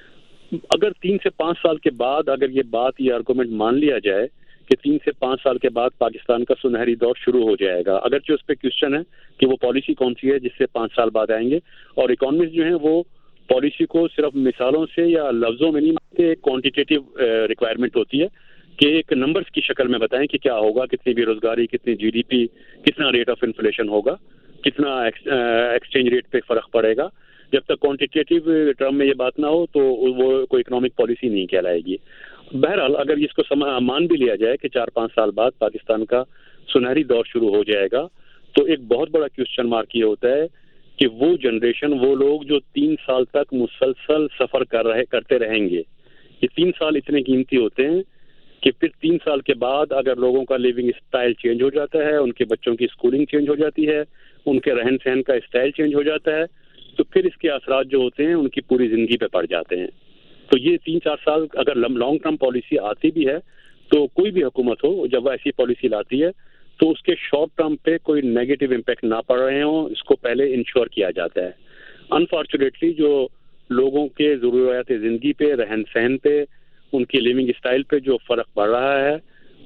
اگر تین سے پانچ سال کے بعد اگر یہ بات, یہ آرگومنٹ مان لیا جائے کہ تین سے پانچ سال کے بعد پاکستان کا سنہری دور شروع ہو جائے گا, اگرچہ اس پہ کوشچن ہے کہ وہ پالیسی کون سی ہے جس سے پانچ سال بعد آئیں گے, اور اکانومسٹ جو ہیں وہ پالیسی کو صرف مثالوں سے یا لفظوں میں نہیں مانتے, ایک کوانٹیٹیو ریکوائرمنٹ ہوتی ہے کہ ایک نمبرز کی شکل میں بتائیں کہ کیا ہوگا, کتنی بے روزگاری, کتنی جی ڈی پی, کتنا ریٹ آف انفلیشن ہوگا, کتنا ایکسچینج ریٹ پہ فرق پڑے گا. جب تک کوانٹیٹیو ٹرم میں یہ بات نہ ہو تو وہ کوئی اکنامک پالیسی نہیں کہلائے گی. بہرحال اگر اس کو مان بھی لیا جائے کہ چار پانچ سال بعد پاکستان کا سنہری دور شروع ہو جائے گا, تو ایک بہت بڑا کوشچن مارک یہ ہوتا ہے کہ وہ جنریشن, وہ لوگ جو تین سال تک مسلسل سفر کر رہے کرتے رہیں گے, یہ تین سال اتنے قیمتی ہوتے ہیں کہ پھر تین سال کے بعد اگر لوگوں کا لیونگ اسٹائل چینج ہو جاتا ہے, ان کے بچوں کی اسکولنگ چینج ہو جاتی ہے, ان کے رہن سہن کا اسٹائل چینج ہو جاتا ہے, تو پھر اس کے اثرات جو ہوتے ہیں ان کی پوری زندگی پہ پڑ جاتے ہیں. تو یہ تین چار سال اگر لانگ ٹرم پالیسی آتی بھی ہے تو کوئی بھی حکومت ہو جب وہ ایسی پالیسی لاتی ہے تو اس کے شارٹ ٹرم پہ کوئی نیگیٹو امپیکٹ نہ پڑ رہے ہوں, اس کو پہلے انشور کیا جاتا ہے. انفارچونیٹلی جو لوگوں کے ضروریات زندگی پہ, رہن سہن پہ, ان کی لیونگ اسٹائل پہ جو فرق پڑ رہا ہے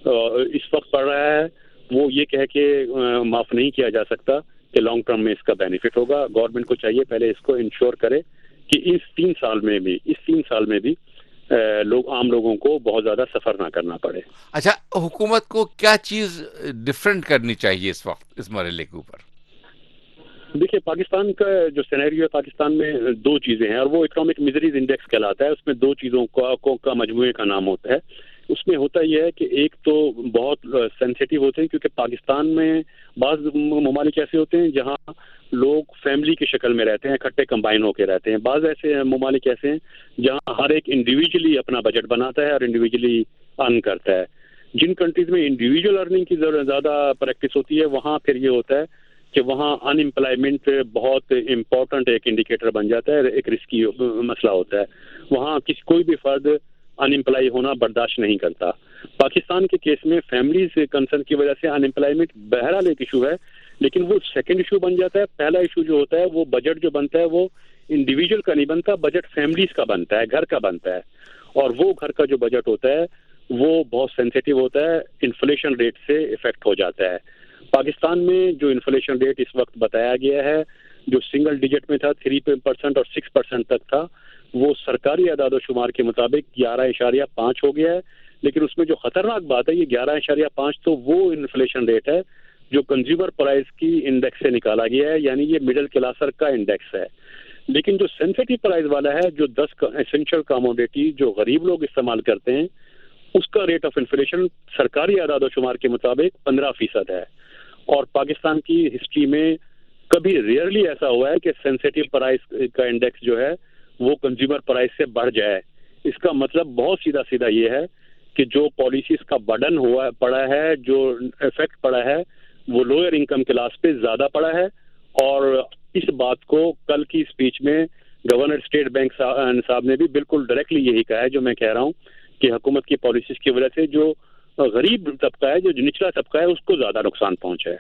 اس وقت پڑ رہا ہے وہ یہ کہہ کے معاف نہیں کیا جا سکتا کہ لانگ ٹرم میں اس کا بینیفٹ ہوگا. گورنمنٹ کو چاہیے پہلے اس کو انشور کرے کہ اس تین سال میں بھی اس تین سال میں بھی لوگ عام لوگوں کو بہت زیادہ سفر نہ کرنا پڑے. اچھا, حکومت کو کیا چیز ڈفرینٹ کرنی چاہیے اس وقت اس مرحلے کے اوپر؟ دیکھیے, پاکستان کا جو سینیریو ہے پاکستان میں دو چیزیں ہیں, اور وہ اکنامک میزریز انڈیکس کہلاتا ہے. اس میں دو چیزوں کا کا مجموعے کا نام ہوتا ہے. اس میں ہوتا یہ ہے کہ ایک تو بہت سینسیٹیو ہوتے ہیں, کیونکہ پاکستان میں بعض ممالک ایسے ہوتے ہیں جہاں لوگ فیملی کی شکل میں رہتے ہیں, اکٹھے کمبائن ہو کے رہتے ہیں. بعض ایسے ممالک ایسے ہیں جہاں ہر ایک انڈیویجلی اپنا بجٹ بناتا ہے اور انڈیویجلی ارن کرتا ہے. جن کنٹریز میں انڈیویجل ارننگ کی زیادہ پریکٹس ہوتی ہے وہاں پھر یہ ہوتا ہے کہ وہاں ان امپلائمنٹ بہت امپورٹنٹ ایک انڈیکیٹر بن جاتا ہے, ایک رسکی مسئلہ ہوتا ہے. وہاں کسی کوئی بھی فرد ان امپلائی ہونا برداشت نہیں کرتا. پاکستان کے کیس میں فیملی سے کنسرن کی وجہ سے ان امپلائمنٹ بہرحال ایک ایشو ہے, لیکن وہ سیکنڈ ایشو بن جاتا ہے. پہلا ایشو جو ہوتا ہے وہ بجٹ جو بنتا ہے وہ انڈیویجول کا نہیں بنتا, بجٹ فیملیز کا بنتا ہے, گھر کا بنتا ہے. اور وہ گھر کا جو بجٹ ہوتا ہے وہ بہت سینسیٹیو ہوتا ہے, انفلیشن ریٹ سے افیکٹ ہو جاتا ہے. پاکستان میں جو انفلیشن ریٹ اس وقت بتایا گیا ہے جو سنگل ڈیجٹ میں تھا تھری پرسینٹ اور سکس پرسینٹ تک تھا, وہ سرکاری اعداد و شمار کے مطابق گیارہ اشاریہ پانچ ہو گیا ہے. لیکن اس میں جو خطرناک بات ہے یہ گیارہ اشاریہ پانچ تو وہ انفلیشن ریٹ ہے جو کنزیومر پرائز کی انڈیکس سے نکالا گیا ہے, یعنی یہ مڈل کلاسر کا انڈیکس ہے. لیکن جو سینسیٹیو پرائز والا ہے جو دس ایسنشل کاموڈیٹی جو غریب لوگ استعمال کرتے ہیں اس کا ریٹ آف انفلیشن سرکاری اعداد و شمار کے مطابق پندرہ فیصد ہے. اور پاکستان کی ہسٹری میں کبھی ریئرلی ایسا ہوا ہے کہ سینسیٹیو پرائز کا انڈیکس جو ہے وہ کنزیومر پرائز سے بڑھ جائے. اس کا مطلب بہت سیدھا سیدھا یہ ہے کہ جو پالیسیز کا برڈن ہوا پڑا ہے, جو افیکٹ پڑا ہے وہ لوئر انکم کلاس پہ زیادہ پڑا ہے. اور اس بات کو کل کی اسپیچ میں گورنر اسٹیٹ بینک صاحب نے بھی بالکل ڈائریکٹلی یہی کہا ہے جو میں کہہ رہا ہوں کہ حکومت کی پالیسیز کی وجہ سے جو غریب طبقہ ہے, جو نچلا طبقہ ہے, اس کو زیادہ نقصان پہنچا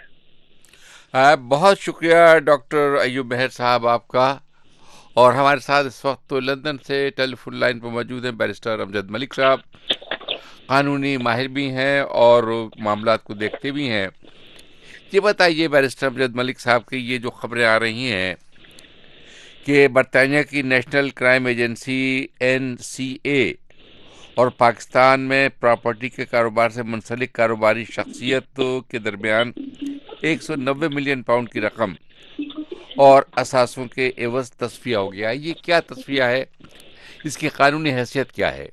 ہے. بہت شکریہ ڈاکٹر ایوب مہر صاحب آپ کا. اور ہمارے ساتھ اس وقت تو لندن سے ٹیلی فون لائن پر موجود ہیں بیرسٹر امجد ملک صاحب, قانونی ماہر بھی ہیں اور معاملات کو دیکھتے بھی ہیں. یہ بتائیے بیرسٹر امجد ملک صاحب کی یہ جو خبریں آ رہی ہیں کہ برطانیہ کی National Crime Agency N C A اور پاکستان میں پراپرٹی کے کاروبار سے منسلک کاروباری شخصیت کے درمیان ایک سو نوے ملین پاؤنڈ کی رقم اور اثاثوں کے عوض تصفیہ ہو گیا. یہ کیا تصفیہ ہے, اس کی قانونی حیثیت کیا ہے؟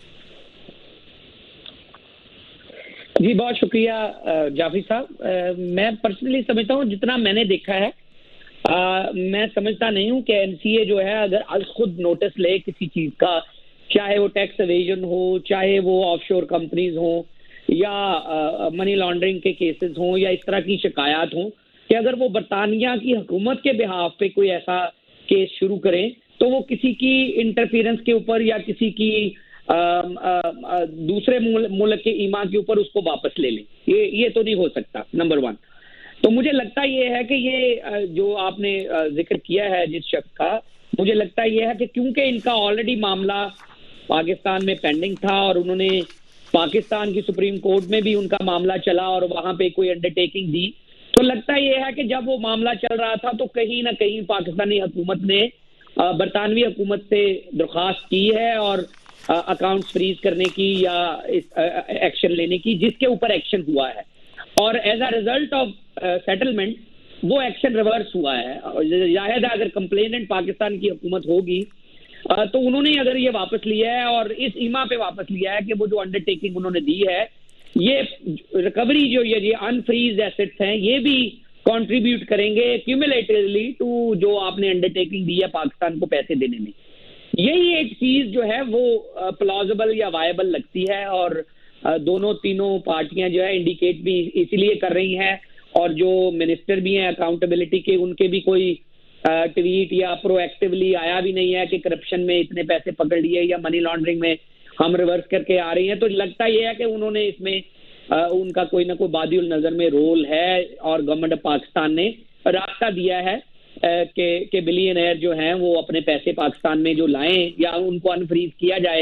جی بہت شکریہ جعفری صاحب. میں پرسنلی سمجھتا ہوں جتنا میں نے دیکھا ہے میں سمجھتا نہیں ہوں کہ این سی اے جو ہے اگر از خود نوٹس لے کسی چیز کا, چاہے وہ ٹیکس ایویژن ہو, چاہے وہ آف شور کمپنیز ہوں یا منی لانڈرنگ کے کیسز ہوں یا اس طرح کی شکایات ہوں, کہ اگر وہ برطانیہ کی حکومت کے بہاف پہ کوئی ایسا کیس شروع کریں تو وہ کسی کی انٹرفیرنس کے اوپر یا کسی کی آ, آ, آ, دوسرے ملک کے ایمان کے اوپر اس کو واپس لے لیں. یہ یہ تو نہیں ہو سکتا, نمبر ون. تو مجھے لگتا یہ ہے کہ یہ جو آپ نے ذکر کیا ہے جس شخص کا, مجھے لگتا یہ ہے کہ کیونکہ ان کا آلریڈی معاملہ پاکستان میں پینڈنگ تھا اور انہوں نے پاکستان کی سپریم کورٹ میں بھی ان کا معاملہ چلا اور وہاں پہ کوئی انڈر ٹیکنگ دی, تو لگتا یہ ہے کہ جب وہ معاملہ چل رہا تھا تو کہیں نہ کہیں پاکستانی حکومت نے برطانوی حکومت سے درخواست کی ہے اور اکاؤنٹس فریز کرنے کی یا ایکشن لینے کی, جس کے اوپر ایکشن ہوا ہے. اور as a result of settlement وہ ایکشن ریورس ہوا ہے. ظاہر ہے اگر کمپلیننٹ پاکستان کی حکومت ہوگی تو انہوں نے اگر یہ واپس لیا ہے اور اس ایما پہ واپس لیا ہے کہ وہ جو انڈر ٹیکنگ انہوں نے دی ہے, یہ ریکوری جو یہ انفریز ایسٹس ہیں یہ بھی کنٹریبیوٹ کریں گے کیومولیٹیولی ٹو جو آپ نے انڈر ٹیکنگ دی ہے پاکستان کو پیسے دینے میں. یہی ایک چیز جو ہے وہ پلازیبل یا وائبل لگتی ہے اور دونوں تینوں پارٹیاں جو ہے انڈیکیٹ بھی اسی لیے کر رہی ہیں, اور جو منسٹر بھی ہیں اکاؤنٹیبلٹی کے ان کے بھی کوئی ٹویٹ یا پرو ایکٹیولی آیا بھی نہیں ہے کہ کرپشن میں اتنے پیسے پکڑ لیے یا منی لانڈرنگ میں ہم ریورس کر کے آ رہی ہیں. تو لگتا یہ ہے کہ انہوں نے اس میں ان کا کوئی نہ کوئی بادی النظر میں رول ہے اور گورنمنٹ آف پاکستان نے راستہ دیا ہے کہ کہ بلین ایئر جو ہیں وہ اپنے پیسے پاکستان میں جو لائیں یا ان کو انفریز کیا جائے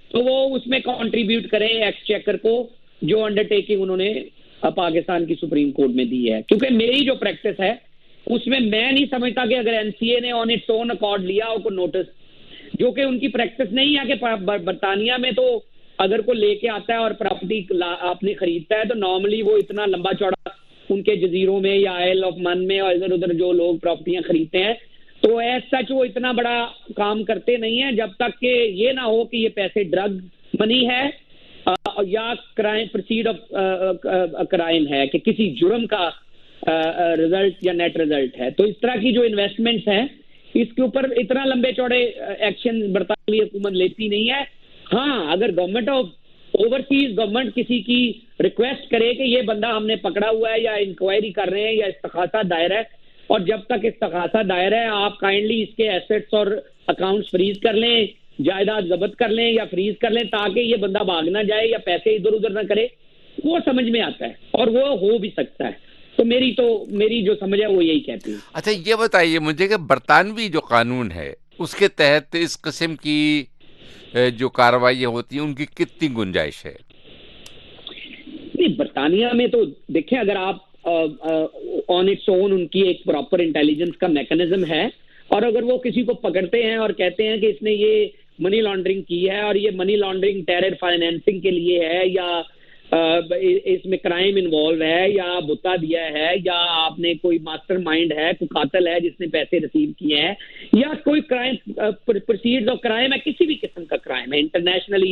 تو وہ اس میں کنٹریبیوٹ کریں ایکسچیکر کو, جو انڈرٹیکنگ انہوں نے پاکستان کی سپریم کورٹ میں دی ہے. کیونکہ میری جو پریکٹس ہے اس میں میں نہیں سمجھتا کہ اگر این سی اے نے آن اٹس اون اکارڈ لیا ہو کو نوٹس, جو کہ ان کی پریکٹس نہیں ہے کہ برطانیہ میں تو اگر کوئی لے کے آتا ہے اور پراپرٹی اپنی خریدتا ہے تو نارملی وہ اتنا لمبا چوڑا ان کے جزیروں میں یا آئل آف من میں اور ادھر ادھر جو لوگ پراپرٹیاں خریدتے ہیں تو ایز سچ وہ اتنا بڑا کام کرتے نہیں ہیں جب تک کہ یہ نہ ہو کہ یہ پیسے ڈرگ منی ہے یا کرائم پروسیڈ آف کرائم ہے, کہ کسی جرم کا رزلٹ یا نیٹ رزلٹ ہے. تو اس طرح کی جو انویسٹمنٹس ہیں اس کے اوپر اتنا لمبے چوڑے ایکشن برطانوی حکومت لیتی نہیں ہے. ہاں اگر گورنمنٹ آف اوورسیز گورنمنٹ کسی کی ریکویسٹ کرے کہ یہ بندہ ہم نے پکڑا ہوا ہے یا انکوائری کر رہے ہیں یا استغاثہ دائر ہے, اور جب تک استغاثہ دائر ہے آپ کائنڈلی اس کے ایسٹس اور اکاؤنٹس فریز کر لیں, جائیداد ضبط کر لیں یا فریز کر لیں تاکہ یہ بندہ بھاگ نہ جائے یا پیسے ادھر ادھر نہ کرے, وہ سمجھ میں آتا ہے اور وہ ہو بھی سکتا ہے. تو میری تو میری جو سمجھ ہے وہ یہی کہتی ہے. اچھا یہ بتائیے مجھے کہ برطانوی جو قانون ہے اس کے تحت اس قسم کی جو کارروائیاں ہوتی ہیں ان کی کتنی گنجائش ہے؟ نہیں برطانیہ میں تو دیکھیں اگر آپ آن اٹس اون ان کی ایک پراپر انٹیلیجنس کا میکانزم ہے, اور اگر وہ کسی کو پکڑتے ہیں اور کہتے ہیں کہ اس نے یہ منی لانڈرنگ کی ہے اور یہ منی لانڈرنگ ٹیرر فائنینسنگ کے لیے ہے یا اس میں کرائم انوالو ہے یا بتا دیا ہے یا آپ نے کوئی ماسٹر مائنڈ ہے, کوئی قاتل ہے جس نے پیسے ریسیو کیے ہیں یا کوئی کرائم پروسیڈ آف کرائم ہے, کسی بھی قسم کا کرائم ہے انٹرنیشنلی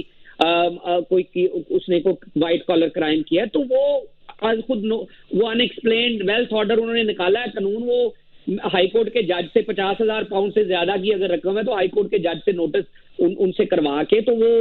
کوئی اس نے کوئی وائٹ کالر کرائم کیا ہے, تو وہ آج خود وہ ان ایکسپلینڈ ویلتھ آرڈر انہوں نے نکالا ہے قانون. وہ ہائی کورٹ کے جج سے پچاس ہزار پاؤنڈ سے زیادہ کی اگر رقم ہے تو ہائی کورٹ کے جج سے نوٹس ان, ان سے کروا کے تو وہ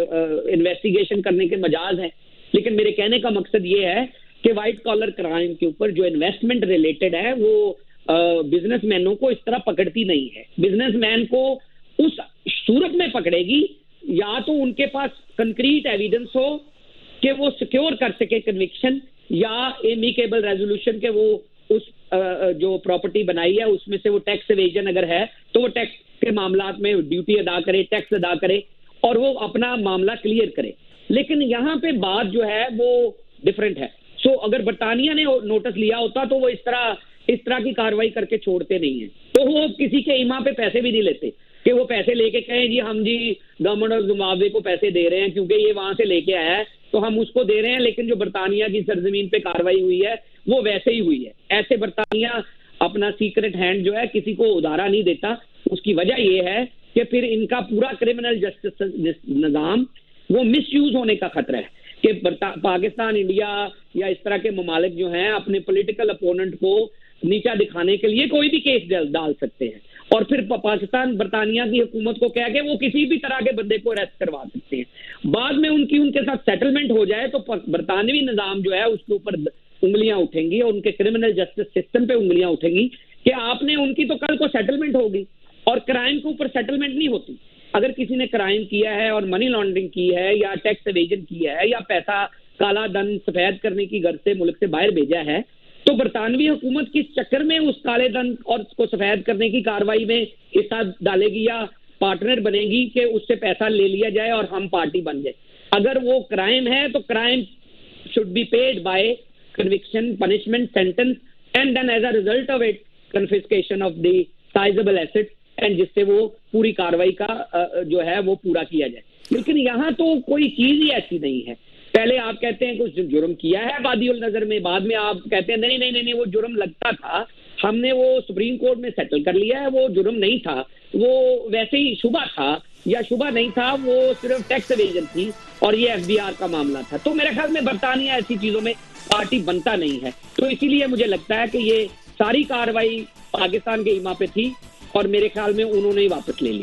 انویسٹیگیشن کرنے کے مجاز ہیں. لیکن میرے کہنے کا مقصد یہ ہے کہ وائٹ کالر کرائم کے اوپر جو انویسٹمنٹ ریلیٹڈ ہے وہ بزنس مینوں کو اس طرح پکڑتی نہیں ہے. بزنس مین کو اس صورت میں پکڑے گی یا تو ان کے پاس کنکریٹ ایویڈنس ہو کہ وہ سیکیور کر سکے کنوکشن یا امیکیبل ریزولوشن کہ وہ اس جو پراپرٹی بنائی ہے اس میں سے وہ ٹیکس ایویژن اگر ہے تو وہ ٹیکس کے معاملات میں ڈیوٹی ادا کرے, ٹیکس ادا کرے اور وہ اپنا معاملہ کلیئر کرے. لیکن یہاں پہ بات جو ہے وہ ڈفرینٹ ہے. سو so, اگر برطانیہ نے نوٹس لیا ہوتا تو وہ اس طرح اس طرح کی کاروائی کر کے چھوڑتے نہیں ہیں. تو وہ کسی کے ایما پہ پیسے بھی نہیں لیتے کہ وہ پیسے لے کے کہیں جی ہم جی گورنمنٹ آف زمبابوے کو پیسے دے رہے ہیں کیونکہ یہ وہاں سے لے کے آیا ہے تو ہم اس کو دے رہے ہیں. لیکن جو برطانیہ کی سرزمین پہ کاروائی ہوئی ہے وہ ویسے ہی ہوئی ہے. ایسے برطانیہ اپنا سیکرٹ ہینڈ جو ہے کسی کو ادھارا نہیں دیتا. اس کی وجہ یہ ہے کہ پھر ان کا پورا کرمنل جسٹس نظام وہ مس یوز ہونے کا خطرہ ہے کہ پاکستان, انڈیا یا اس طرح کے ممالک جو ہیں اپنے پولیٹیکل اپوننٹ کو نیچا دکھانے کے لیے کوئی بھی کیس ڈال سکتے ہیں اور پھر پاکستان برطانیہ کی حکومت کو کہہ کے وہ کسی بھی طرح کے بندے کو اریسٹ کروا سکتے ہیں. بعد میں ان کی ان کے ساتھ سیٹلمنٹ ہو جائے تو برطانوی نظام جو ہے اس کے اوپر انگلیاں اٹھیں گی اور ان کے کرمنل جسٹس سسٹم پہ انگلیاں اٹھیں گی کہ آپ نے ان کی تو کل کو سیٹلمنٹ ہوگی اور کرائم کے اوپر سیٹلمنٹ نہیں ہوتی. اگر کسی نے کرائم کیا ہے اور منی لانڈرنگ کی ہے یا ٹیکس ایویژن کی ہے یا پیسہ کالا دھن سفید کرنے کی غرض سے ملک سے باہر بھیجا ہے تو برطانوی حکومت کس چکر میں اس کالے دھن اور اس کو سفید کرنے کی کاروائی میں حصہ ڈالے گی یا پارٹنر بنے گی کہ اس سے پیسہ لے لیا جائے اور ہم پارٹی بن جائے. اگر وہ کرائم ہے تو crime should be paid by conviction, punishment, sentence and then as a result of it confiscation of the sizeable asset and جس سے وہ پوری کاروائی کا جو ہے وہ پورا کیا جائے. لیکن یہاں تو کوئی چیز ہی ایسی نہیں ہے. پہلے آپ کہتے ہیں کچھ جرم کیا ہے وادی النظر میں, بعد میں آپ کہتے ہیں نہیں نہیں نہیں وہ جرم لگتا تھا, ہم نے وہ سپریم کورٹ میں سیٹل کر لیا ہے, وہ جرم نہیں تھا, وہ ویسے ہی شبہ تھا یا شبہ نہیں تھا, وہ صرف ٹیکس ایویژن تھی اور یہ ایف بی آر کا معاملہ تھا. تو میرے خیال میں برطانیہ ایسی چیزوں میں پارٹی بنتا نہیں ہے. تو اسی لیے مجھے لگتا ہے کہ یہ ساری کاروائی پاکستان کے ایما پہ تھی اور میرے خیال میں انہوں نے ہی واپس لے لی.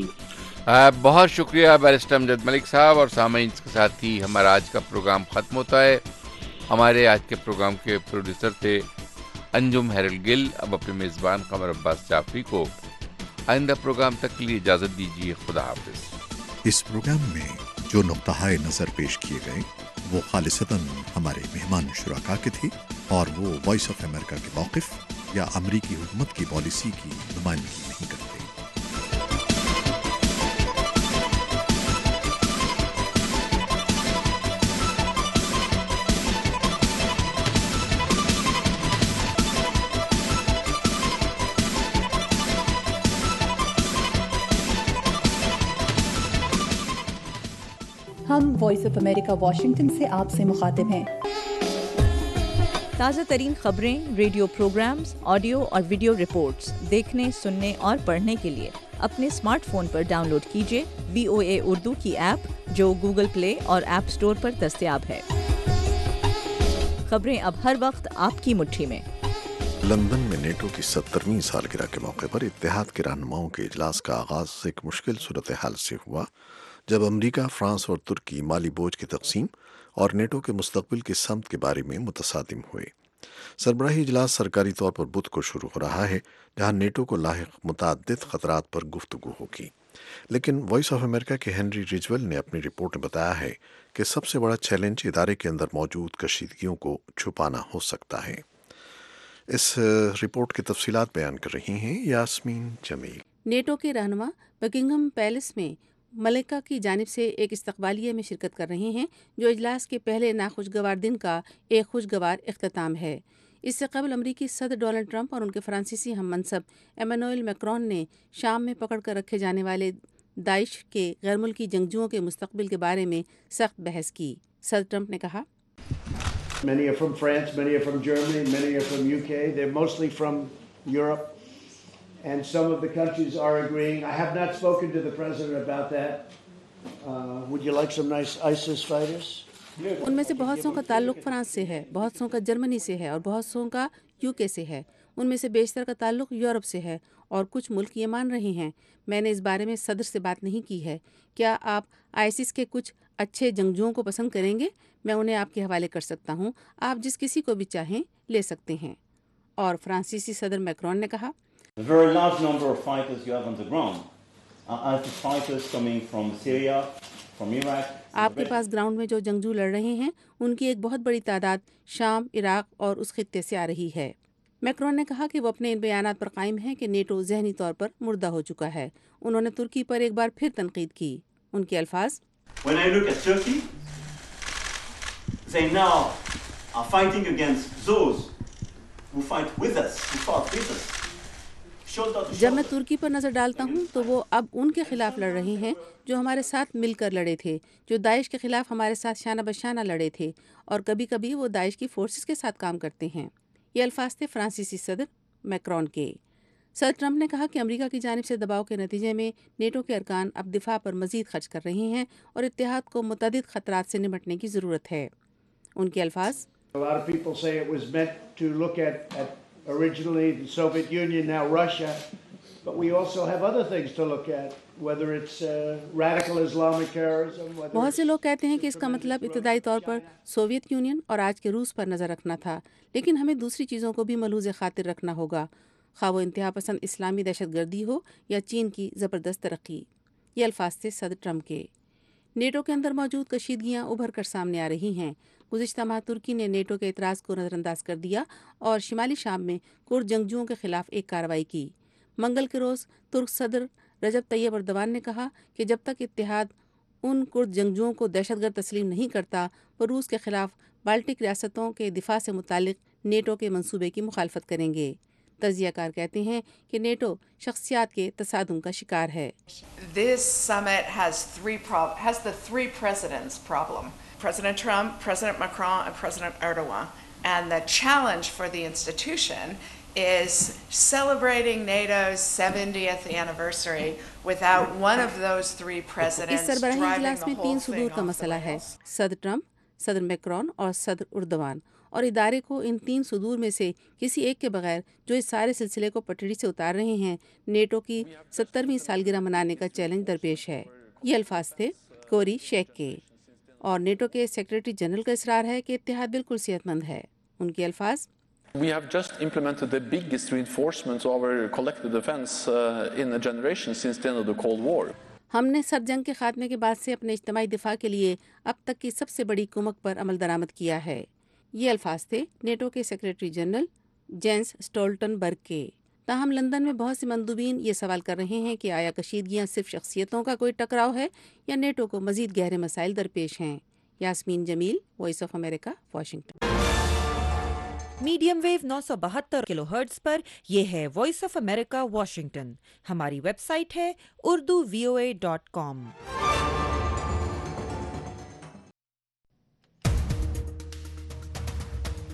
بہت شکریہ بیرسٹر امجد ملک صاحب. اور سامعین کے ساتھ ہی ہمارا آج کا پروگرام ختم ہوتا ہے. ہمارے آج کے پروگرام کے پروڈیوسر تھے انجم ہیرل گل. اب اپنے میزبان قمر عباس جعفری کو آئندہ پروگرام تک کے لیے اجازت دیجیے. خدا حافظ. اس پروگرام میں جو نقطۂ نظر پیش کیے گئے وہ خالصتاً ہمارے مہمان شرکا کے تھے اور وہ وائس آف امریکہ کے موقف یا امریکی حکومت کی پالیسی کی نمائندگی نہیں کرتے. वॉइस ऑफ अमेरिका वाशिंगटन से आपसे मुखातिब हैं। ताज़ा तरीन खबरें, रेडियो प्रोग्राम्स, ऑडियो और वीडियो रिपोर्ट्स देखने, सुनने और पढ़ने के लिए अपने स्मार्टफोन पर डाउनलोड कीजिए वी ओ ए उर्दू की ऐप, जो गूगल प्ले और ऐप स्टोर पर दस्तयाब है। खबरें अब हर वक्त आपकी मुट्ठी में। लंदन में नेटो की सत्तरवीं सालगिरह के मौके पर इत्तेहाद के रहनुमाओं के इजलास का आगाज एक मुश्किल सूरत हाल से हुआ, जब अमरीका, फ्रांस और तुर्की माली बोझ की तकसीम और नेटो के मुस्तकबिल की समत के बारे में मुतसादिम हुए। सरबराही इजलास सरकारी तौर पर बुध को शुरू हो रहा है, जहां नेटो को लाहिक मुतअद्दिद खतरात पर गुफ्तगू होगी। लेकिन वॉइस ऑफ अमेरिका के हेनरी रिजवेल ने अपनी रिपोर्ट में बताया है कि सबसे बड़ा चैलेंज इदारे के अंदर मौजूद कशीदगियों को छुपाना हो सकता है। इस रिपोर्ट की तफसीलात बयान कर रही हैं यास्मीन जमील। नेटो के रहनुमा बकिंघम पैलेस में मलिका की जानिब से एक इस्तकबालिया में शिरकत कर रहे हैं, जो इजलास के पहले नाखुशगवार दिन का एक खुशगवार इख्तिताम है। इससे कबल अमरीकी सदर डोनाल्ड ट्रंप और उनके फ्रांसीसी हम मनसब एमेनुएल मैक्रोन ने शाम में पकड़ कर रखे जाने वाले दाइश के गैर मुल्की जंगजुओं के मुस्तकबिल के बारे में सख्त बहस की। सदर ट्रंप ने कहा, Many are from France, many are from Germany, many are from U K. They're mostly from Europe, and some of the countries are agreeing. I have not spoken to the president about that. Uh, would you like some nice ISIS fighters? उनमें से बहुत सौ का ताल्लुक France से है, बहुत सौ का जर्मनी से है और बहुत सौ का यूके से है। उनमें से बेशतर का ताल्लुक यूरोप से है और कुछ मुल्क ये मान रहे हैं। मैंने इस बारे में सदर से बात नहीं की है। क्या आप आईसिस के कुछ अच्छे जंगजुओं को पसंद करेंगे? मैं उन्हें आपके हवाले कर सकता हूं। आप जिस किसी को भी चाहें ले सकते हैं। और फ्रांसीसी सदर मैक्रोन ने कहा, The very large number of fighters you have on the ground are ISIS fighters coming from Syria, from Iraq. आपके पास ग्राउंड में जो जंगजू लड़ रहे हैं, उनकी एक बहुत बड़ी तादाद शाम, इराक और उस खित्ते से आ रही है। मैक्रोन ने कहा कि वो अपने इन बयानात पर कायम हैं कि नेटो ज़हनी तौर पर मुर्दा हो चुका है। उन्होंने तुर्की पर एक बार फिर तनकीद की। उनके अल्फाज, When I look at Turkey, they now are fighting against those who fight with us, who fought with us. जब मैं तुर्की पर नज़र डालता हूँ तो वो अब उनके खिलाफ लड़ रहे हैं जो हमारे साथ मिलकर लड़े थे, जो दाइश के खिलाफ हमारे साथ शाना बशाना लड़े थे, और कभी कभी वो दाइश की फोर्सेस के साथ काम करते हैं। ये अल्फाज थे फ्रांसीसी सदर मैक्रोन के। सदर ट्रंप ने कहा कि अमेरिका की जानिब से दबाव के नतीजे में नेटो के अरकान अब दिफा पर मजीद खर्च कर रहे हैं और इत्तेहाद को मुतअद्दिद खतरात से निपटने की ज़रूरत है। उनके अल्फाज, Originally the Soviet Union, now Russia, but we also have other things to look at, whether it's uh, radical Islamic terrorism. बहुत से लोग कहते हैं कि इसका मतलब इब्तदाई तौर पर सोवियत यूनियन और आज के रूस पर नज़र रखना था, लेकिन हमें दूसरी चीज़ों को भी मलूज़ खातिर रखना होगा, खा वो इंतहा पसंद इस्लामी दहशतगर्दी हो या चीन की ज़बरदस्त तरक्की। ये अल्फाज थे सदर ट्रंप के। नेटो के अंदर मौजूद कशीदगियाँ उभर कर सामने आ रही हैं। गुज़िश्ता माह तुर्की ने नेटो के इतराज़ को नज़रअंदाज कर दिया और शिमाली शाम में कुर्द जंगजुओं के खिलाफ एक कार्रवाई की। मंगल के रोज़ तुर्क सदर रजब तैयब अर्दवान ने कहा कि जब तक इत्तेहाद उन कुर्द जंगजुओं को दहशतगर्द तस्लीम नहीं करता, वो रूस के खिलाफ बाल्टिक रियासतों के दिफा से मुतालिक नेटो के मंसूबे की मुखालफत करेंगे। तजियाकार कहते हैं कि नेटो शख्सियात के तसादुम का शिकार है। This summit has three prob- has the three presidents problem. President Trump, President Macron, and President Erdogan. And the challenge for the institution is celebrating NATO's seventieth anniversary without one of those three presidents driving the whole thing off the rails. सदर Trump, सदर Macron और सदर Erdogan, और इदारे को इन तीन सुदूर में से किसी एक के बगैर जो इस सारे सिलसिले को पटड़ी से उतार रहे हैं, नेटो की सत्तरवीं सालगिरह मनाने का चैलेंज दरपेश है। ये अल्फाज थे कोरी शेख के। और नेटो के सेक्रेटरी जनरल का इसरार है कि इत्तेहाद बिल्कुल सेहतमंद है। उनके अल्फाज, We have just implemented the biggest reinforcement of our collective defense uh, in a generation since the end of the Cold War. हमने सर्द जंग के खात्मे के बाद से अपने इज्तिमाई दिफा के लिए अब तक की सबसे बड़ी कुमक पर अमल दरामद किया है। ये अल्फाज थे नेटो के सेक्रेटरी जनरल जेंस स्टोल्टनबर्ग के। ताहम लंदन में बहुत से मंदूबीन ये सवाल कर रहे हैं कि आया कशीदगियाँ सिर्फ शख्सियतों का कोई टकराव है या नेटो को मजीद गहरे मसाइल दरपेश हैं। Yasmeen Jamil, Voice of America, Washington. Medium wave नौ सौ बहत्तर किलो हर्ट्ज पर यह है वॉइस ऑफ अमेरिका वाशिंगटन। हमारी वेबसाइट है Urdu V O A dot com.